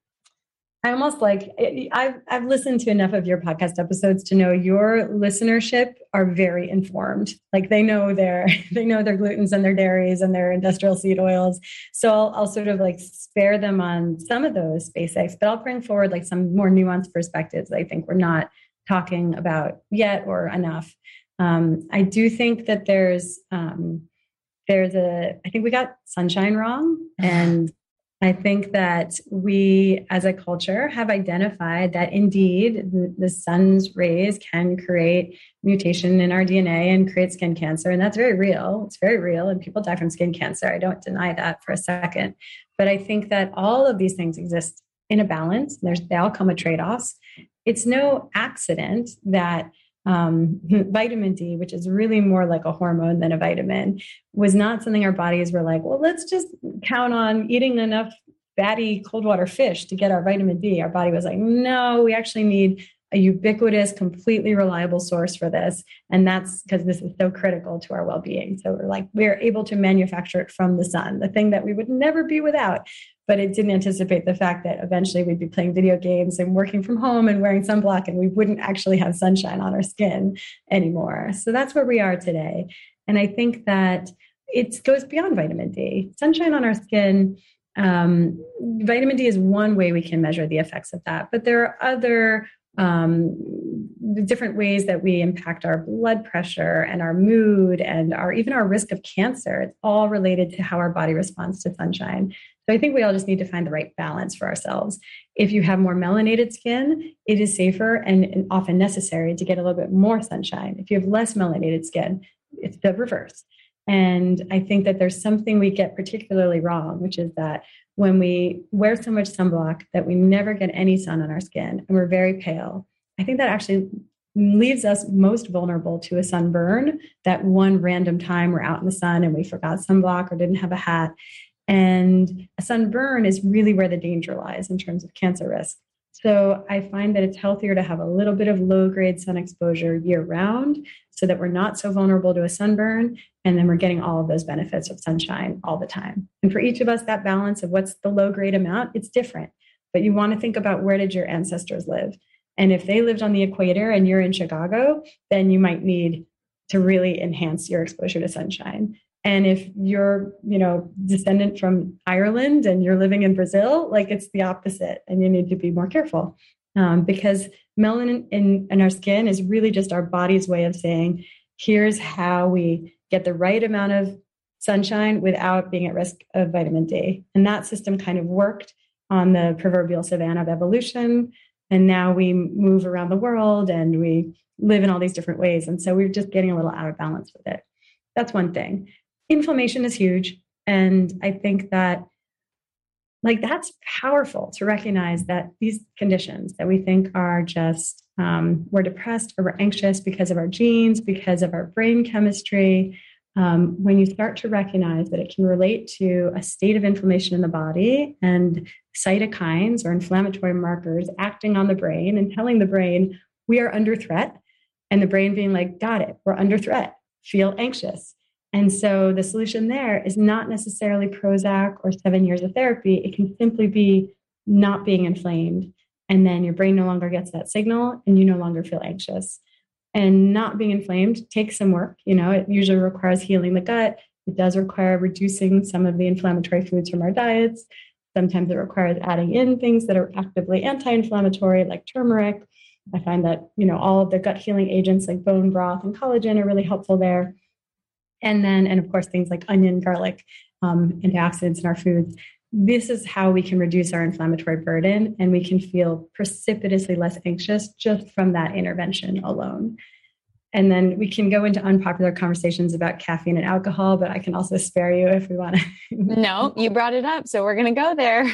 I almost like, I've, I've listened to enough of your podcast episodes to know your listenership are very informed. Like they know their, they know their glutens and their dairies and their industrial seed oils. So I'll, I'll sort of like spare them on some of those basics, but I'll bring forward like some more nuanced perspectives I think we're not talking about yet or enough. Um, I do think that there's, um, there's a, I think we got sunshine wrong. And I think that we as a culture have identified that indeed the, the sun's rays can create mutation in our D N A and create skin cancer. And that's very real. It's very real. And people die from skin cancer. I don't deny that for a second. But I think that all of these things exist in a balance. There's, they all come with trade-offs. It's no accident that um, vitamin D, which is really more like a hormone than a vitamin, was not something our bodies were like, well, let's just count on eating enough fatty cold water fish to get our vitamin D. Our body was like, no, we actually need a ubiquitous, completely reliable source for this. And that's because this is so critical to our well-being. So we're like, we're able to manufacture it from the sun, the thing that we would never be without. But it didn't anticipate the fact that eventually we'd be playing video games and working from home and wearing sunblock, and we wouldn't actually have sunshine on our skin anymore. So that's where we are today. And I think that it goes beyond vitamin D. Sunshine on our skin, um, vitamin D is one way we can measure the effects of that. But there are other um, different ways that we impact our blood pressure and our mood and our even our risk of cancer. It's all related to how our body responds to sunshine. So I think we all just need to find the right balance for ourselves. If you have more melanated skin, it is safer and, and often necessary to get a little bit more sunshine. If you have less melanated skin, it's the reverse. And I think that there's something we get particularly wrong, which is that when we wear so much sunblock that we never get any sun on our skin and we're very pale, I think that actually leaves us most vulnerable to a sunburn. That one random time we're out in the sun and we forgot sunblock or didn't have a hat. And a sunburn is really where the danger lies in terms of cancer risk. So I find that it's healthier to have a little bit of low-grade sun exposure year-round so that we're not so vulnerable to a sunburn, and then we're getting all of those benefits of sunshine all the time. And for each of us, that balance of what's the low-grade amount, it's different. But you want to think about where did your ancestors live? And if they lived on the equator and you're in Chicago, then you might need to really enhance your exposure to sunshine. And if you're, you know, descendant from Ireland and you're living in Brazil, like it's the opposite, and you need to be more careful um, because melanin in, in our skin is really just our body's way of saying, here's how we get the right amount of sunshine without being at risk of vitamin D. And that system kind of worked on the proverbial savanna of evolution. And now we move around the world and we live in all these different ways. And so we're just getting a little out of balance with it. That's one thing. Inflammation is huge. And I think that like that's powerful to recognize that these conditions that we think are just, um, we're depressed or we're anxious because of our genes, because of our brain chemistry. Um, when you start to recognize that it can relate to a state of inflammation in the body and cytokines or inflammatory markers acting on the brain and telling the brain we are under threat, and the brain being like, got it, we're under threat, feel anxious. And so the solution there is not necessarily Prozac or seven years of therapy. It can simply be not being inflamed. And then your brain no longer gets that signal and you no longer feel anxious. And not being inflamed takes some work. You know, it usually requires healing the gut. It does require reducing some of the inflammatory foods from our diets. Sometimes it requires adding in things that are actively anti-inflammatory, like turmeric. I find that, you know, all of the gut healing agents like bone broth and collagen are really helpful there. And then, and of course, things like onion, garlic, um, antioxidants in our foods. This is how we can reduce our inflammatory burden, and we can feel precipitously less anxious just from that intervention alone. And then we can go into unpopular conversations about caffeine and alcohol, but I can also spare you if we want to. No, you brought it up, so we're going to go there.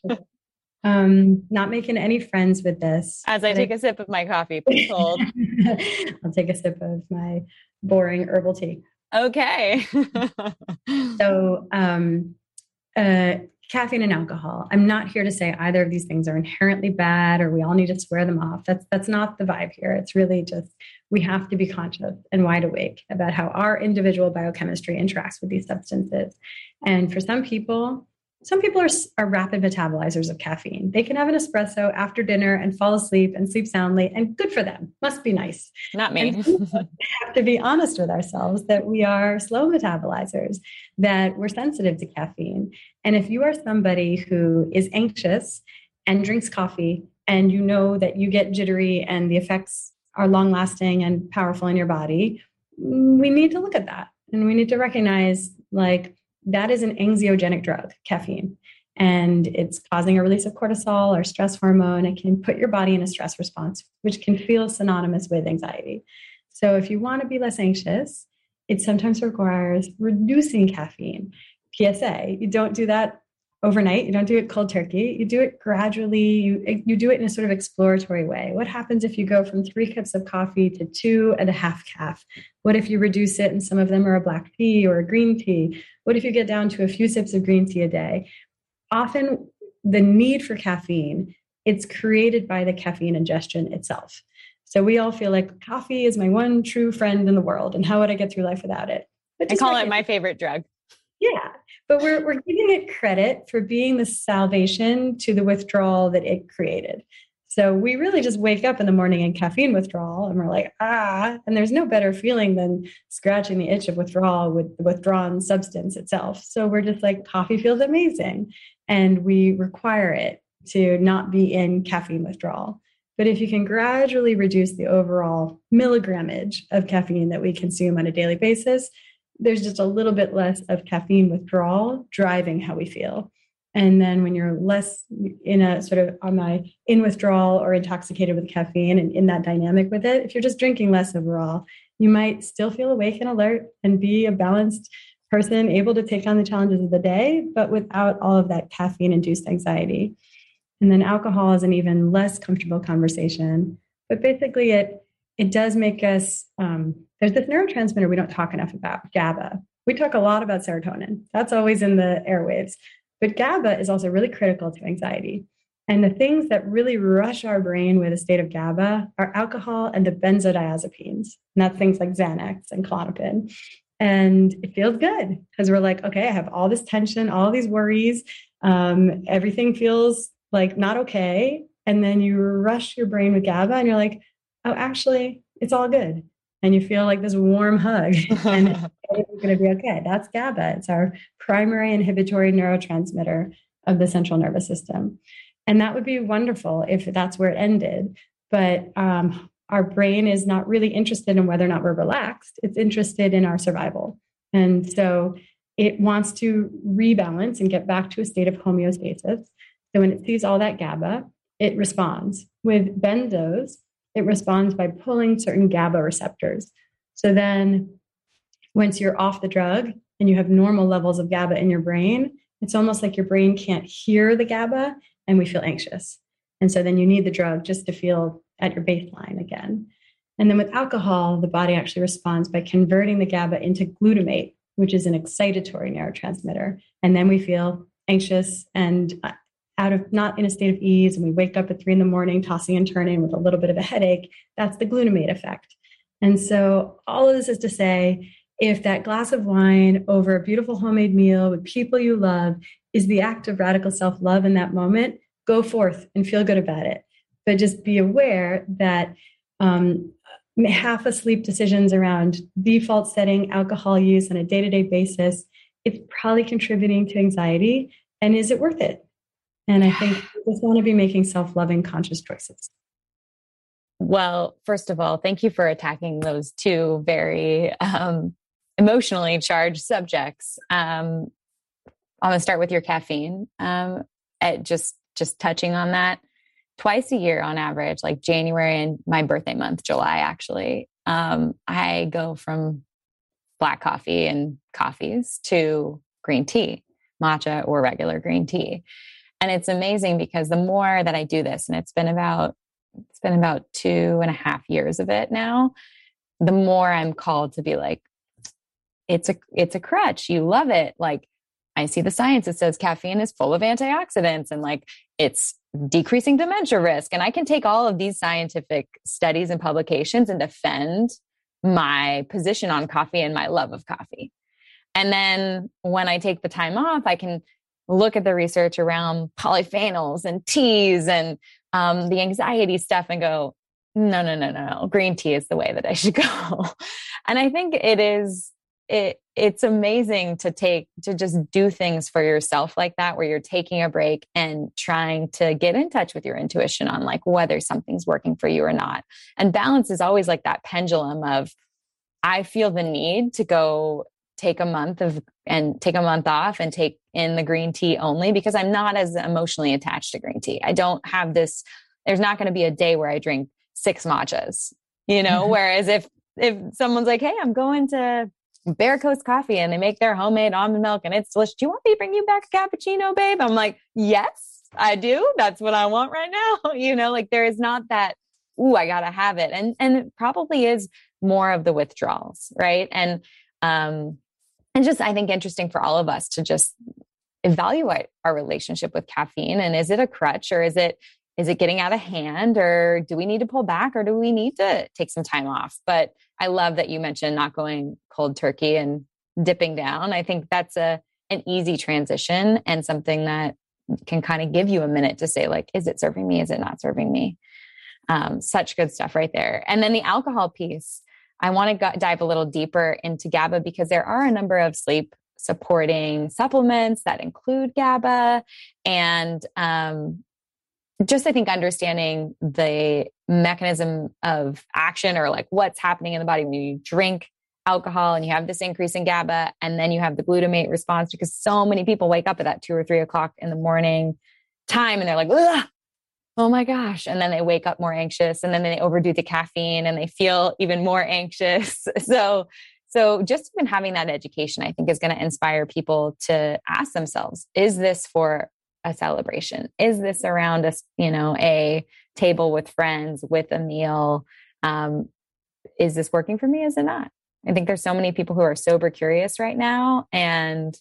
um, not making any friends with this. As I take I, a sip of my coffee, please hold. I'll take a sip of my boring herbal tea. Okay. so, um, uh, caffeine and alcohol. I'm not here to say either of these things are inherently bad or we all need to swear them off. That's that's not the vibe here. It's really just we have to be conscious and wide awake about how our individual biochemistry interacts with these substances. And for some people, some people are, are rapid metabolizers of caffeine. They can have an espresso after dinner and fall asleep and sleep soundly, and good for them. Must be nice. Not me. We have to be honest with ourselves that we are slow metabolizers, that we're sensitive to caffeine. And if you are somebody who is anxious and drinks coffee and you know that you get jittery and the effects are long lasting and powerful in your body, we need to look at that. And we need to recognize like, that is an anxiogenic drug, caffeine, and it's causing a release of cortisol or stress hormone. It can put your body in a stress response, which can feel synonymous with anxiety. So if you want to be less anxious, it sometimes requires reducing caffeine. P S A, you don't do that overnight. You don't do it cold turkey. You do it gradually. You, you do it in a sort of exploratory way. What happens if you go from three cups of coffee to two and a half calf? What if you reduce it and some of them are a black tea or a green tea? What if you get down to a few sips of green tea a day? Often the need for caffeine, it's created by the caffeine ingestion itself. So we all feel like coffee is my one true friend in the world. And how would I get through life without it? I call it my favorite drug. Yeah, but we're we're giving it credit for being the salvation to the withdrawal that it created. So we really just wake up in the morning in caffeine withdrawal and we're like, ah, and there's no better feeling than scratching the itch of withdrawal with the withdrawn substance itself. So we're just like, coffee feels amazing. And we require it to not be in caffeine withdrawal. But if you can gradually reduce the overall milligrammage of caffeine that we consume on a daily basis, there's just a little bit less of caffeine withdrawal driving how we feel. And then when you're less in a sort of on my in withdrawal or intoxicated with caffeine and in that dynamic with it, if you're just drinking less overall, you might still feel awake and alert and be a balanced person able to take on the challenges of the day, but without all of that caffeine-induced anxiety. And then alcohol is an even less comfortable conversation. But basically it it does make us, um, there's this neurotransmitter we don't talk enough about, GABA. We talk a lot about serotonin. That's always in the airwaves. But GABA is also really critical to anxiety. And the things that really rush our brain with a state of GABA are alcohol and the benzodiazepines. And that's things like Xanax and Klonopin. And it feels good because we're like, okay, I have all this tension, all these worries. Um, everything feels like not okay. And then you rush your brain with GABA and you're like, oh, actually, it's all good. And you feel like this warm hug and it's going to be okay. That's GABA. It's our primary inhibitory neurotransmitter of the central nervous system. And that would be wonderful if that's where it ended. But um, our brain is not really interested in whether or not we're relaxed. It's interested in our survival. And so it wants to rebalance and get back to a state of homeostasis. So when it sees all that GABA, it responds. With benzos, it responds by pulling certain GABA receptors. So then once you're off the drug and you have normal levels of GABA in your brain, it's almost like your brain can't hear the GABA and we feel anxious. And so then you need the drug just to feel at your baseline again. And then with alcohol, the body actually responds by converting the GABA into glutamate, which is an excitatory neurotransmitter. And then we feel anxious and out of not in a state of ease, and we wake up at three in the morning, tossing and turning with a little bit of a headache. That's the glutamate effect. And so all of this is to say, if that glass of wine over a beautiful homemade meal with people you love is the act of radical self-love in that moment, go forth and feel good about it. But just be aware that um, half asleep decisions around default setting alcohol use on a day-to-day basis, it's probably contributing to anxiety. And is it worth it? And I think we just want to be making self-loving, conscious choices. Well, first of all, thank you for attacking those two very um, emotionally charged subjects. Um, I'm going to start with your caffeine. Um, at just just touching on that, twice a year on average, like January and my birthday month, July, actually, um, I go from black coffee and coffees to green tea, matcha or regular green tea. And it's amazing because the more that I do this, and it's been about, it's been about two and a half years of it now, the more I'm called to be like, it's a, it's a crutch. You love it. Like, I see the science that says caffeine is full of antioxidants and like it's decreasing dementia risk. And I can take all of these scientific studies and publications and defend my position on coffee and my love of coffee. And then when I take the time off, I can look at the research around polyphenols and teas and um, the anxiety stuff and go, no, no, no, no, no. Green tea is the way that I should go. And I think it is, it, it's amazing to take, to just do things for yourself like that, where you're taking a break and trying to get in touch with your intuition on like whether something's working for you or not. And balance is always like that pendulum of, I feel the need to go take a month of and take a month off and take in the green tea only because I'm not as emotionally attached to green tea. I don't have this, there's not going to be a day where I drink six matchas, you know, whereas if, if someone's like, hey, I'm going to Bear Coast Coffee and they make their homemade almond milk and it's delicious. Do you want me to bring you back a cappuccino, babe? I'm like, yes, I do. That's what I want right now. You know, like there is not that, ooh, I got to have it. And, and it probably is more of the withdrawals. Right. And, um, and just, I think interesting for all of us to just evaluate our relationship with caffeine. And is it a crutch or is it, is it getting out of hand or do we need to pull back or do we need to take some time off? But I love that you mentioned not going cold turkey and dipping down. I think that's a, an easy transition and something that can kind of give you a minute to say like, is it serving me? Is it not serving me? Um, such good stuff right there. And then the alcohol piece, I want to go, dive a little deeper into GABA because there are a number of sleep supporting supplements that include GABA. And um, just, I think, understanding the mechanism of action or like what's happening in the body when you drink alcohol and you have this increase in GABA and then you have the glutamate response, because so many people wake up at that two or three o'clock in the morning time and they're like, ugh, oh my gosh. And then they wake up more anxious and then they overdo the caffeine and they feel even more anxious. So, so just even having that education, I think is going to inspire people to ask themselves, is this for a celebration? Is this around a, you know, a table with friends, with a meal? Um, is this working for me? Is it not? I think there's so many people who are sober curious right now, and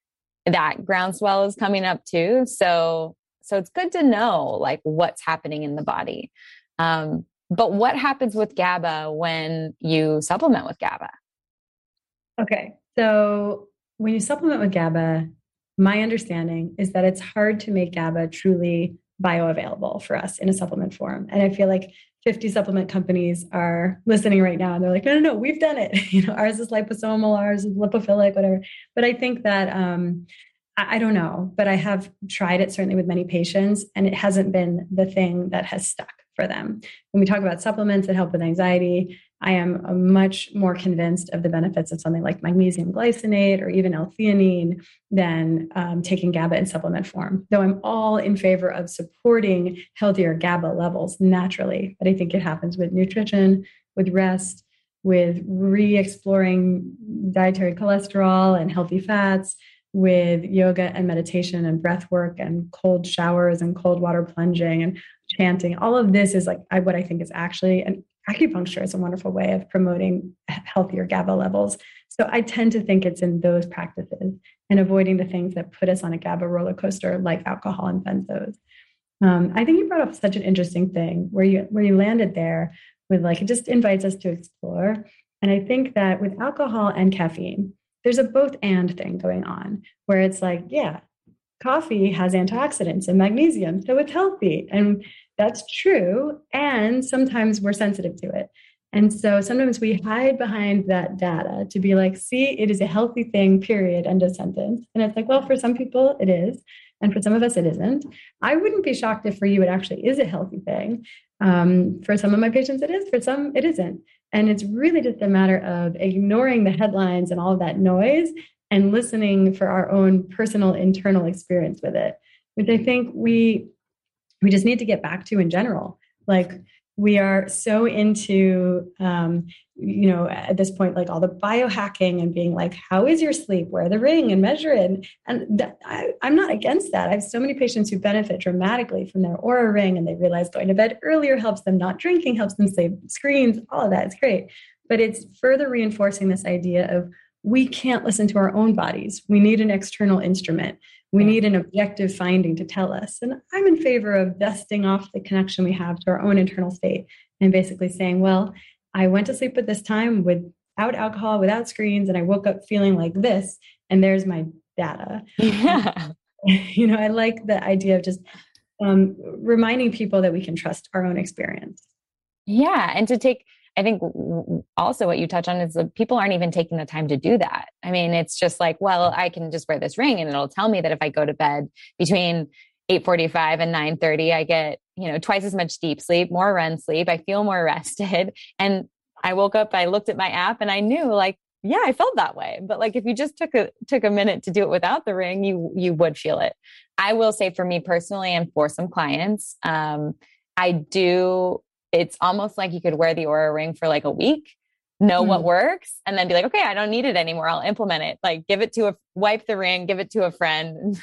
that groundswell is coming up too. So, so it's good to know like what's happening in the body. Um, but what happens with GABA when you supplement with GABA? Okay. So when you supplement with GABA, my understanding is that it's hard to make GABA truly bioavailable for us in a supplement form. And I feel like fifty supplement companies are listening right now and they're like, no, no, no, we've done it. You know, ours is liposomal, ours is lipophilic, whatever. But I think that, um, I, I don't know, but I have tried it certainly with many patients and it hasn't been the thing that has stuck for them. When we talk about supplements that help with anxiety, I am much more convinced of the benefits of something like magnesium glycinate or even L-theanine than um, taking GABA in supplement form, though I'm all in favor of supporting healthier GABA levels naturally. But I think it happens with nutrition, with rest, with re-exploring dietary cholesterol and healthy fats, with yoga and meditation and breath work and cold showers and cold water plunging and chanting. All of this is like I, what I think is actually an acupuncture is a wonderful way of promoting healthier GABA levels. So I tend to think it's in those practices and avoiding the things that put us on a GABA roller coaster like alcohol and benzos. Um, I think you brought up such an interesting thing where you where you landed there with like, it just invites us to explore. And I think that with alcohol and caffeine, there's a both and thing going on where it's like, yeah, coffee has antioxidants and magnesium, so it's healthy. And that's true. And sometimes we're sensitive to it. And so sometimes we hide behind that data to be like, see, it is a healthy thing, period, end of sentence. And it's like, well, for some people it is. And for some of us, it isn't. I wouldn't be shocked if for you, it actually is a healthy thing. Um, for some of my patients, it is. For some, it isn't. And it's really just a matter of ignoring the headlines and all of that noise and listening for our own personal internal experience with it, which I think we we just need to get back to in general. Like, we are so into, um, you know, at this point, like all the biohacking and being like, how is your sleep? Wear the ring and measure it. And th- I, I'm not against that. I have so many patients who benefit dramatically from their Oura ring, and they realize going to bed earlier helps them, not drinking helps them save screens. All of that is great. But it's further reinforcing this idea of we can't listen to our own bodies. We need an external instrument. We need an objective finding to tell us. And I'm in favor of dusting off the connection we have to our own internal state and basically saying, well, I went to sleep at this time without alcohol, without screens, and I woke up feeling like this, and there's my data. Yeah. You know, I like the idea of just um, reminding people that we can trust our own experience. Yeah. And to take, I think also what you touch on is that people aren't even taking the time to do that. I mean, it's just like, well, I can just wear this ring and it'll tell me that if I go to bed between eight forty-five and nine thirty, I get, you know, twice as much deep sleep, more R E M sleep. I feel more rested. And I woke up, I looked at my app and I knew, like, yeah, I felt that way. But like, if you just took a, took a minute to do it without the ring, you, you would feel it. I will say for me personally, and for some clients, um, I do, it's almost like you could wear the Oura ring for like a week, know mm. what works, and then be like, okay, I don't need it anymore. I'll implement it. Like, give it to a, wipe the ring, give it to a friend,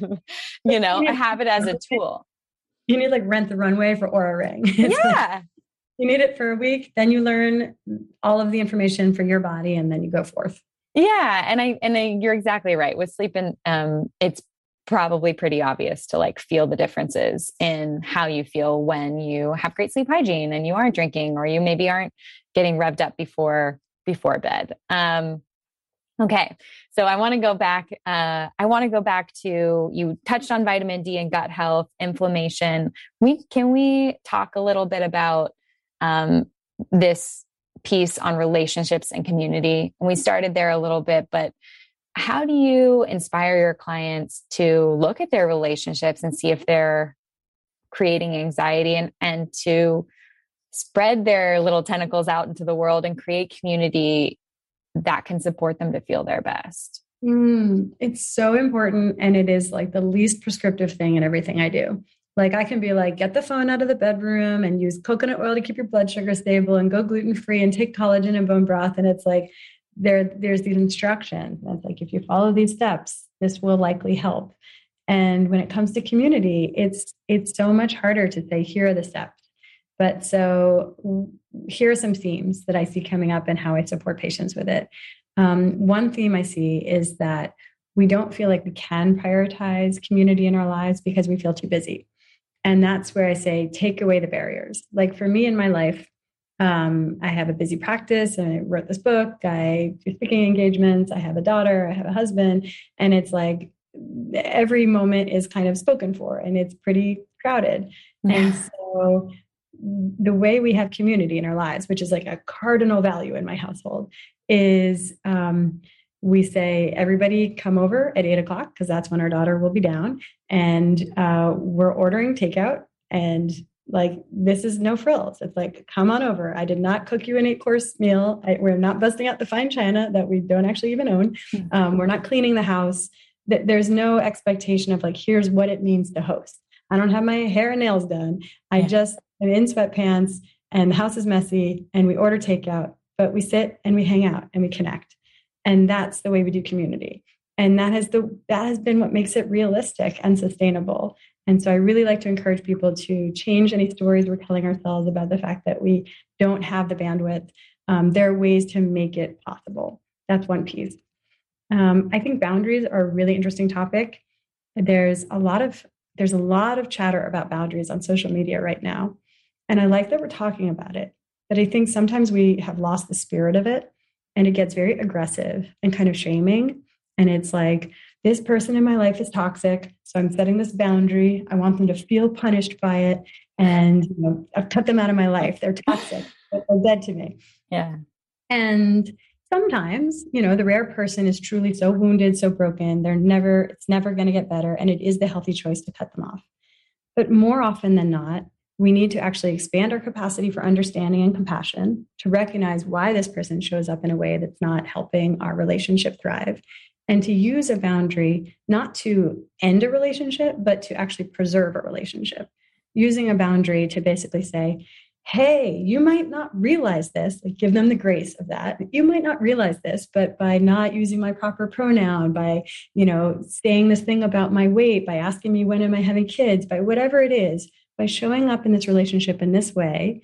you know, I have it as a tool. You need like Rent the Runway for Oura ring. It's yeah. Like, you need it for a week, then you learn all of the information for your body, and then you go forth. Yeah. And I, and I, you're exactly right. With sleep, and um, it's probably pretty obvious to like feel the differences in how you feel when you have great sleep hygiene and you aren't drinking, or you maybe aren't getting revved up before, before bed. Um, okay. So I want to go back. Uh, I want to go back to, you touched on vitamin D and gut health, inflammation. We, can we talk a little bit about, um, this piece on relationships and community? And we started there a little bit, but how do you inspire your clients to look at their relationships and see if they're creating anxiety, and, and to spread their little tentacles out into the world and create community that can support them to feel their best? Mm, it's so important. And it is like the least prescriptive thing in everything I do. Like, I can be like, get the phone out of the bedroom and use coconut oil to keep your blood sugar stable and go gluten-free and take collagen and bone broth. And it's like, there, there's these instructions. And it's like, if you follow these steps, this will likely help. And when it comes to community, it's, it's so much harder to say, here are the steps. But so here are some themes that I see coming up and how I support patients with it. Um, one theme I see is that we don't feel like we can prioritize community in our lives because we feel too busy. And that's where I say, take away the barriers. Like for me in my life, um, I have a busy practice, and I wrote this book, I do speaking engagements, I have a daughter, I have a husband, and it's like every moment is kind of spoken for, and it's pretty crowded. Yeah. And so the way we have community in our lives, which is like a cardinal value in my household, is um, we say, everybody come over at eight o'clock, because that's when our daughter will be down, and uh, we're ordering takeout, and like, this is no frills. It's like, come on over. I did not cook you an eight course meal. I, we're not busting out the fine china that we don't actually even own. Um, we're not cleaning the house. There's no expectation of like, here's what it means to host. I don't have my hair and nails done. I yeah. just am in sweatpants, and the house is messy, and we order takeout, but we sit and we hang out and we connect. And that's the way we do community. And that has the, that has been what makes it realistic and sustainable. And so I really like to encourage people to change any stories we're telling ourselves about the fact that we don't have the bandwidth. Um, there are ways to make it possible. That's one piece. Um, I think boundaries are a really interesting topic. There's a lot of, there's a lot of chatter about boundaries on social media right now. And I like that we're talking about it, but I think sometimes we have lost the spirit of it, and it gets very aggressive and kind of shaming. And it's like, this person in my life is toxic. So I'm setting this boundary. I want them to feel punished by it. And you know, I've cut them out of my life. They're toxic. They're dead to me. Yeah. And sometimes, you know, the rare person is truly so wounded, so broken, they're never, it's never going to get better. And it is the healthy choice to cut them off. But more often than not, we need to actually expand our capacity for understanding and compassion to recognize why this person shows up in a way that's not helping our relationship thrive, and to use a boundary not to end a relationship, but to actually preserve a relationship. Using a boundary to basically say, hey, you might not realize this, like give them the grace of that. You might not realize this, but by not using my proper pronoun, by, you know, saying this thing about my weight, by asking me when am I having kids, by whatever it is, by showing up in this relationship in this way,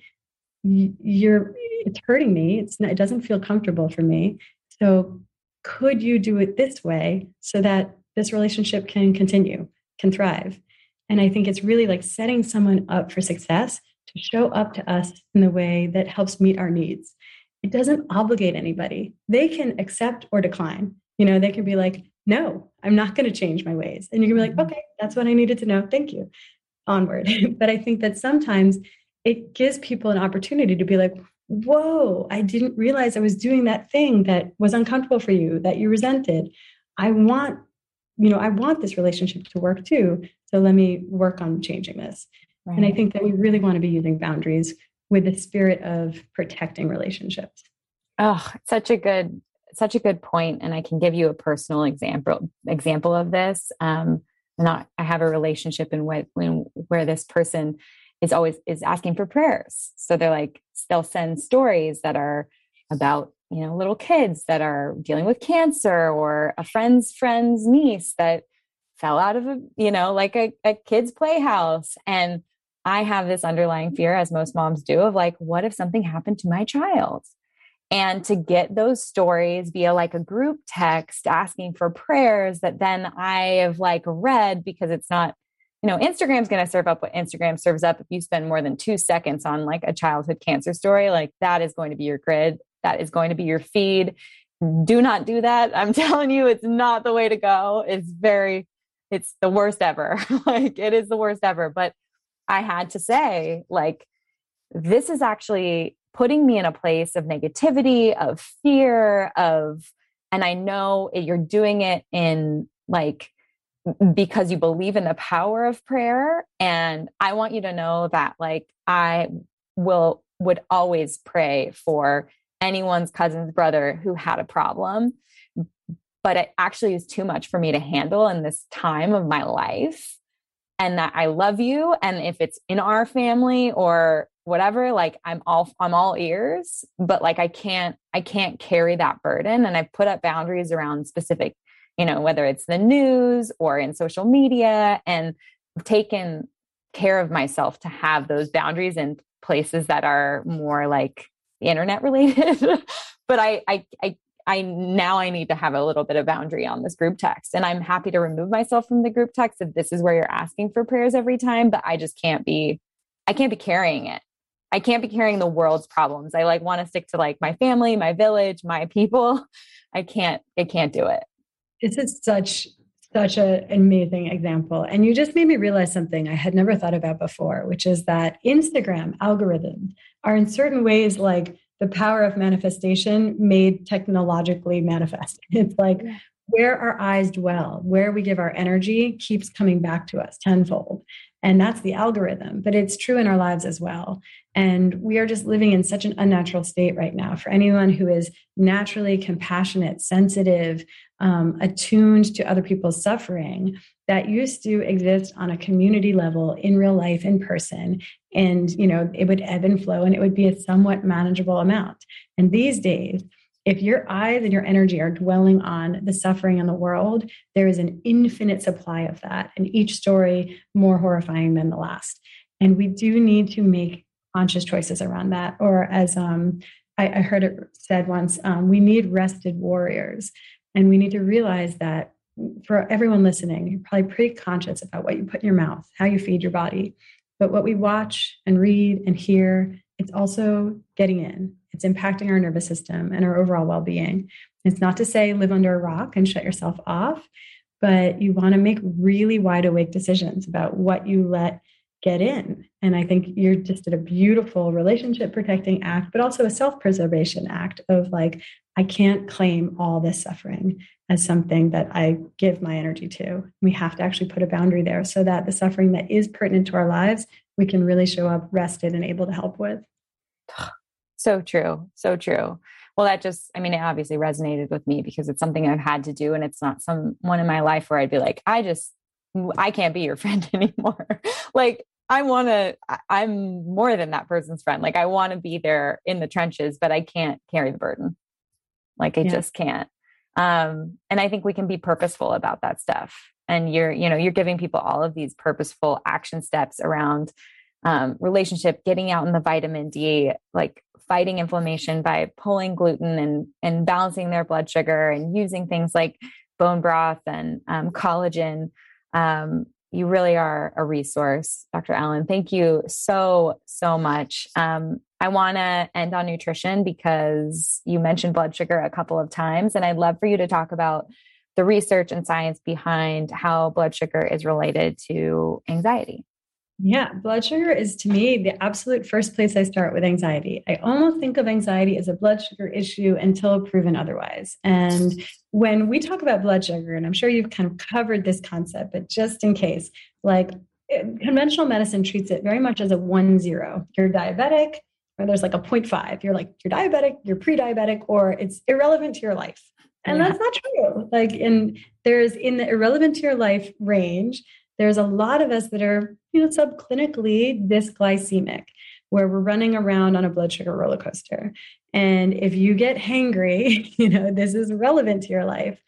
you're, it's hurting me. It's not, it doesn't feel comfortable for me. So could you do it this way so that this relationship can continue, can thrive? And I think it's really like setting someone up for success to show up to us in the way that helps meet our needs. It doesn't obligate anybody. They can accept or decline. You know, they can be like, no, I'm not going to change my ways. And you can be like, okay, that's what I needed to know. Thank you. Onward. But I think that sometimes it gives people an opportunity to be like, whoa, I didn't realize I was doing that thing that was uncomfortable for you, that you resented. I want, you know, I want this relationship to work too. So let me work on changing this. Right. And I think that we really want to be using boundaries with the spirit of protecting relationships. Oh, such a good, such a good point. And I can give you a personal example, example of this. Um, not, I have a relationship in what, when, where this person is always, is asking for prayers. So they're like, they'll send stories that are about, you know, little kids that are dealing with cancer, or a friend's friend's niece that fell out of a, you know, like a, a kid's playhouse. And I have this underlying fear, as most moms do, of like, what if something happened to my child? And to get those stories via like a group text asking for prayers that then I have like read, because it's not, you know, Instagram's going to serve up what Instagram serves up. If you spend more than two seconds on like a childhood cancer story, like that is going to be your grid. That is going to be your feed. Do not do that. I'm telling you, it's not the way to go. It's very, it's the worst ever. Like it is the worst ever. But I had to say, like, this is actually putting me in a place of negativity, of fear, of, and I know it, you're doing it in like, because you believe in the power of prayer. And I want you to know that like, I will, would always pray for anyone's cousin's brother who had a problem, but it actually is too much for me to handle in this time of my life. And that I love you. And if it's in our family or whatever, like I'm all, I'm all ears, but like, I can't, I can't carry that burden. And I've put up boundaries around specific, you know, whether it's the news or in social media, and I've taken care of myself to have those boundaries in places that are more like internet related. But I, I, I, I, now I need to have a little bit of boundary on this group text, and I'm happy to remove myself from the group text if this is where you're asking for prayers every time, but I just can't be, I can't be carrying it. I can't be carrying the world's problems. I like want to stick to like my family, my village, my people. I can't, I can't do it. It's a, such, such a, an amazing example. And you just made me realize something I had never thought about before, which is that Instagram algorithms are in certain ways like the power of manifestation made technologically manifest. It's like where our eyes dwell, where we give our energy keeps coming back to us tenfold. And that's the algorithm, but it's true in our lives as well. And we are just living in such an unnatural state right now. For anyone who is naturally compassionate, sensitive, um, attuned to other people's suffering, that used to exist on a community level in real life, in person. And, you know, it would ebb and flow and it would be a somewhat manageable amount. And these days, if your eyes and your energy are dwelling on the suffering in the world, there is an infinite supply of that, and each story more horrifying than the last. And we do need to make conscious choices around that. Or as um, I, I heard it said once, um, we need rested warriors. And we need to realize that for everyone listening, you're probably pretty conscious about what you put in your mouth, how you feed your body. But what we watch and read and hear, it's also getting in. It's impacting our nervous system and our overall well-being. It's not to say live under a rock and shut yourself off, but you want to make really wide awake decisions about what you let get in. And I think you're just did a beautiful relationship protecting act, but also a self-preservation act of like, I can't claim all this suffering as something that I give my energy to. We have to actually put a boundary there so that the suffering that is pertinent to our lives, we can really show up rested and able to help with. So true. So true. Well, that just, I mean, it obviously resonated with me because it's something I've had to do. And it's not someone in my life where I'd be like, I just, I can't be your friend anymore. Like, I want to, I'm more than that person's friend. Like, I want to be there in the trenches, but I can't carry the burden. Like, I yeah. just can't. Um, and I think we can be purposeful about that stuff. And you're, you know, you're giving people all of these purposeful action steps around um, relationship, getting out in the vitamin D, like fighting inflammation by pulling gluten and, and balancing their blood sugar and using things like bone broth and um, collagen. Um, you really are a resource, Doctor Ellen. Thank you so, so much. Um, I want to end on nutrition because you mentioned blood sugar a couple of times, and I'd love for you to talk about the research and science behind how blood sugar is related to anxiety. Yeah, blood sugar is, to me, the absolute first place I start with anxiety. I almost think of anxiety as a blood sugar issue until proven otherwise. And when we talk about blood sugar, and I'm sure you've kind of covered this concept, but just in case, like conventional medicine treats it very much as a one zero. You're diabetic, or there's like a zero point five. You're like, you're diabetic, you're pre-diabetic, or it's irrelevant to your life. And yeah. that's not true. Like in there's in the irrelevant to your life range, there's a lot of us that are, you know, subclinically dysglycemic, where we're running around on a blood sugar roller coaster. And if you get hangry, you know, this is relevant to your life.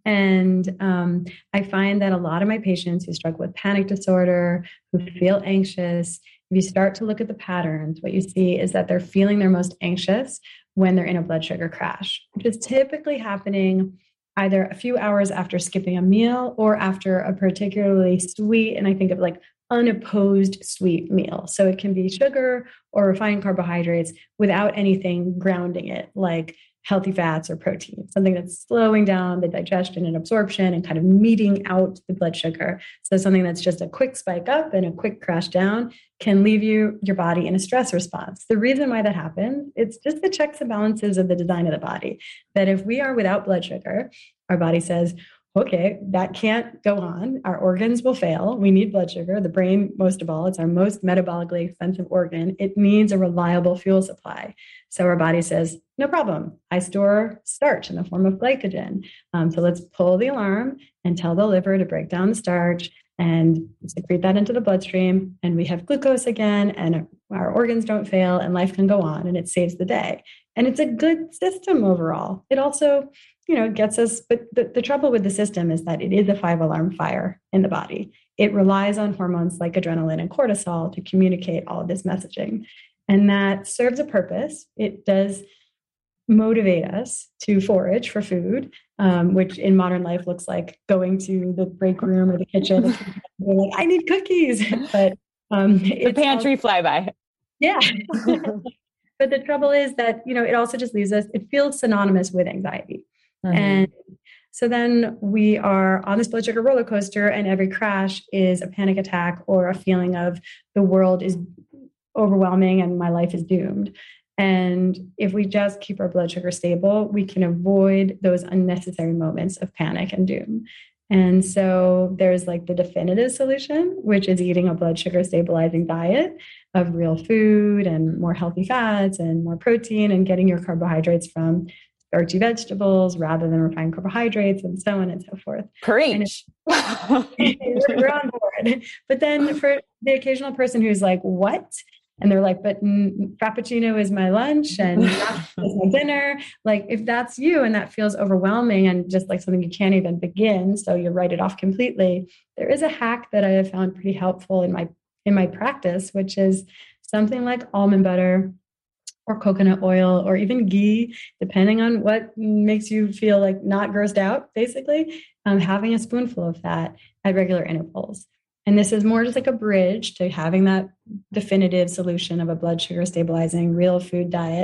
And um, I find that a lot of my patients who struggle with panic disorder, who feel anxious, if you start to look at the patterns, what you see is that they're feeling their most anxious when they're in a blood sugar crash, which is typically happening either a few hours after skipping a meal or after a particularly sweet, and I think of like unopposed sweet meal. So it can be sugar or refined carbohydrates without anything grounding it, like healthy fats or protein, something that's slowing down the digestion and absorption and kind of meeting out the blood sugar. So something that's just a quick spike up and a quick crash down can leave you, your body in a stress response. The reason why that happens, it's just the checks and balances of the design of the body, that if we are without blood sugar, our body says, okay, that can't go on. Our organs will fail. We need blood sugar. The brain, most of all, it's our most metabolically expensive organ. It needs a reliable fuel supply. So our body says, no problem. I store starch in the form of glycogen. Um, so let's pull the alarm and tell the liver to break down the starch and secrete that into the bloodstream. And we have glucose again, and our organs don't fail, and life can go on, and it saves the day. And it's a good system overall. It also, you know, gets us, but the, the trouble with the system is that it is a five alarm fire in the body. It relies on hormones like adrenaline and cortisol to communicate all of this messaging. And that serves a purpose. It does motivate us to forage for food, um, which in modern life looks like going to the break room or the kitchen and being like, I need cookies. But um, the pantry also, flyby. Yeah. But the trouble is that, you know, it also just leaves us, it feels synonymous with anxiety. Mm-hmm. And so then we are on this blood sugar roller coaster, and every crash is a panic attack or a feeling of the world is overwhelming and my life is doomed. And if we just keep our blood sugar stable, we can avoid those unnecessary moments of panic and doom. And so there's like the definitive solution, which is eating a blood sugar stabilizing diet of real food and more healthy fats and more protein, and getting your carbohydrates from starchy vegetables rather than refined carbohydrates, and so on and so forth. Preach. We're on board. But then for the occasional person who's like, what? And they're like, but mm, Frappuccino is my lunch and is my dinner. Like, if that's you and that feels overwhelming and just like something you can't even begin, so you write it off completely, there is a hack that I have found pretty helpful in my in my practice, which is something like almond butter or coconut oil or even ghee, depending on what makes you feel like not grossed out, basically, um, having a spoonful of that at regular intervals. And this is more just like a bridge to having that definitive solution of a blood sugar stabilizing real food diet.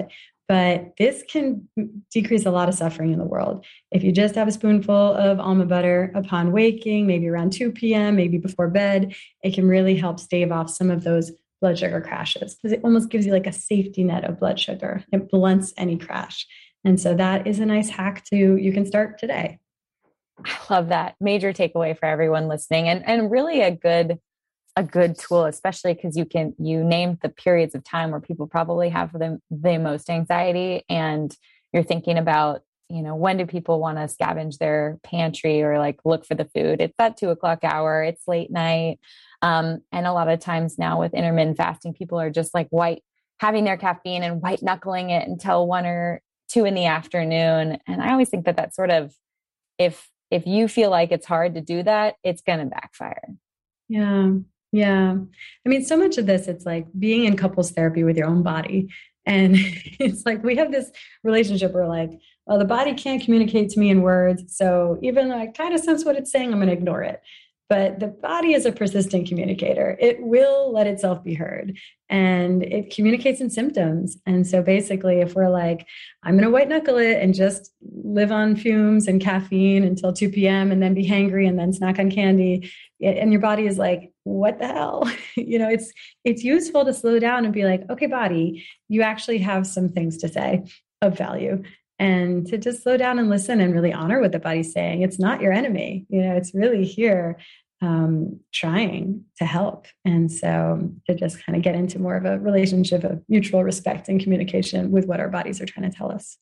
But this can decrease a lot of suffering in the world. If you just have a spoonful of almond butter upon waking, maybe around two p.m., maybe before bed, it can really help stave off some of those blood sugar crashes, because it almost gives you like a safety net of blood sugar. It blunts any crash. And so that is a nice hack to, you can start today. I love that. Major takeaway for everyone listening, and, and really a good, a good tool, especially because you can, you named the periods of time where people probably have the, the most anxiety, and you're thinking about, you know, when do people want to scavenge their pantry or like look for the food? It's that two o'clock hour, it's late night. Um, and a lot of times now with intermittent fasting, people are just like white, having their caffeine and white knuckling it until one or two in the afternoon. And I always think that that's sort of, if, if you feel like it's hard to do that, it's going to backfire. Yeah. Yeah. I mean, so much of this, it's like being in couples therapy with your own body. And it's like, we have this relationship where like, well, the body can't communicate to me in words. So even though I kind of sense what it's saying, I'm going to ignore it. But the body is a persistent communicator. It will let itself be heard, and it communicates in symptoms. And so basically, if we're like, I'm going to white knuckle it and just live on fumes and caffeine until two p.m. and then be hangry and then snack on candy, and your body is like, what the hell? You know, it's, it's useful to slow down and be like, okay, body, you actually have some things to say of value. And to just slow down and listen and really honor what the body's saying. It's not your enemy. You know, it's really here um, trying to help. And so to just kind of get into more of a relationship of mutual respect and communication with what our bodies are trying to tell us.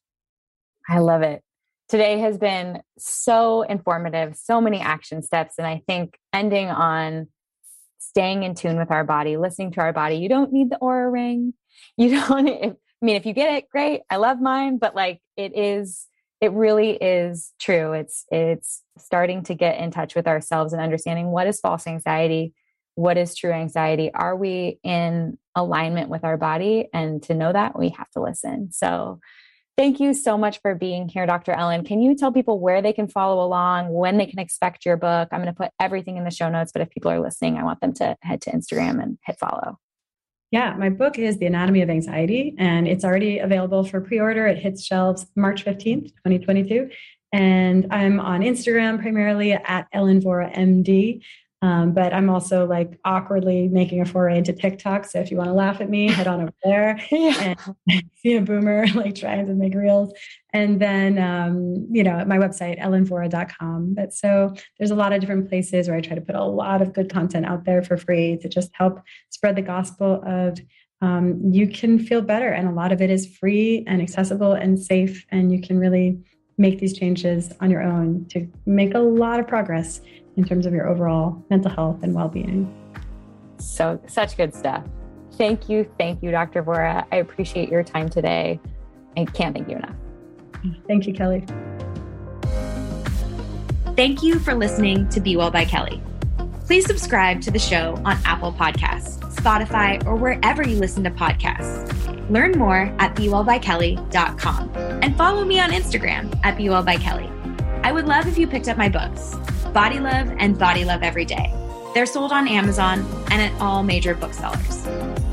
I love it. Today has been so informative, so many action steps. And I think ending on staying in tune with our body, listening to our body. You don't need the Oura ring. You don't, if, I mean, if you get it, great. I love mine, but like it is, it really is true. It's, it's starting to get in touch with ourselves and understanding what is false anxiety, what is true anxiety. Are we in alignment with our body? And to know that, we have to listen. So thank you so much for being here, Doctor Ellen. Can you tell people where they can follow along, when they can expect your book? I'm going to put everything in the show notes, but if people are listening, I want them to head to Instagram and hit follow. Yeah, my book is The Anatomy of Anxiety, and it's already available for pre-order. It hits shelves March fifteenth, twenty twenty-two. And I'm on Instagram primarily at Ellen Vora M D. Um, but I'm also like awkwardly making a foray into TikTok. So if you want to laugh at me, head on over there yeah. and see a boomer like trying to make reels. And then, um, you know, at my website, ellen vora dot com. But so there's a lot of different places where I try to put a lot of good content out there for free to just help spread the gospel of um, you can feel better. And a lot of it is free and accessible and safe. And you can really make these changes on your own to make a lot of progress in terms of your overall mental health and well-being. So, such good stuff. Thank you. Thank you, Doctor Vora. I appreciate your time today. I can't thank you enough. Thank you, Kelly. Thank you for listening to Be Well by Kelly. Please subscribe to the show on Apple Podcasts, Spotify, or wherever you listen to podcasts. Learn more at be well by kelly dot com and follow me on Instagram at be well by kelly. I would love if you picked up my books, Body Love and Body Love Every Day. They're sold on Amazon and at all major booksellers.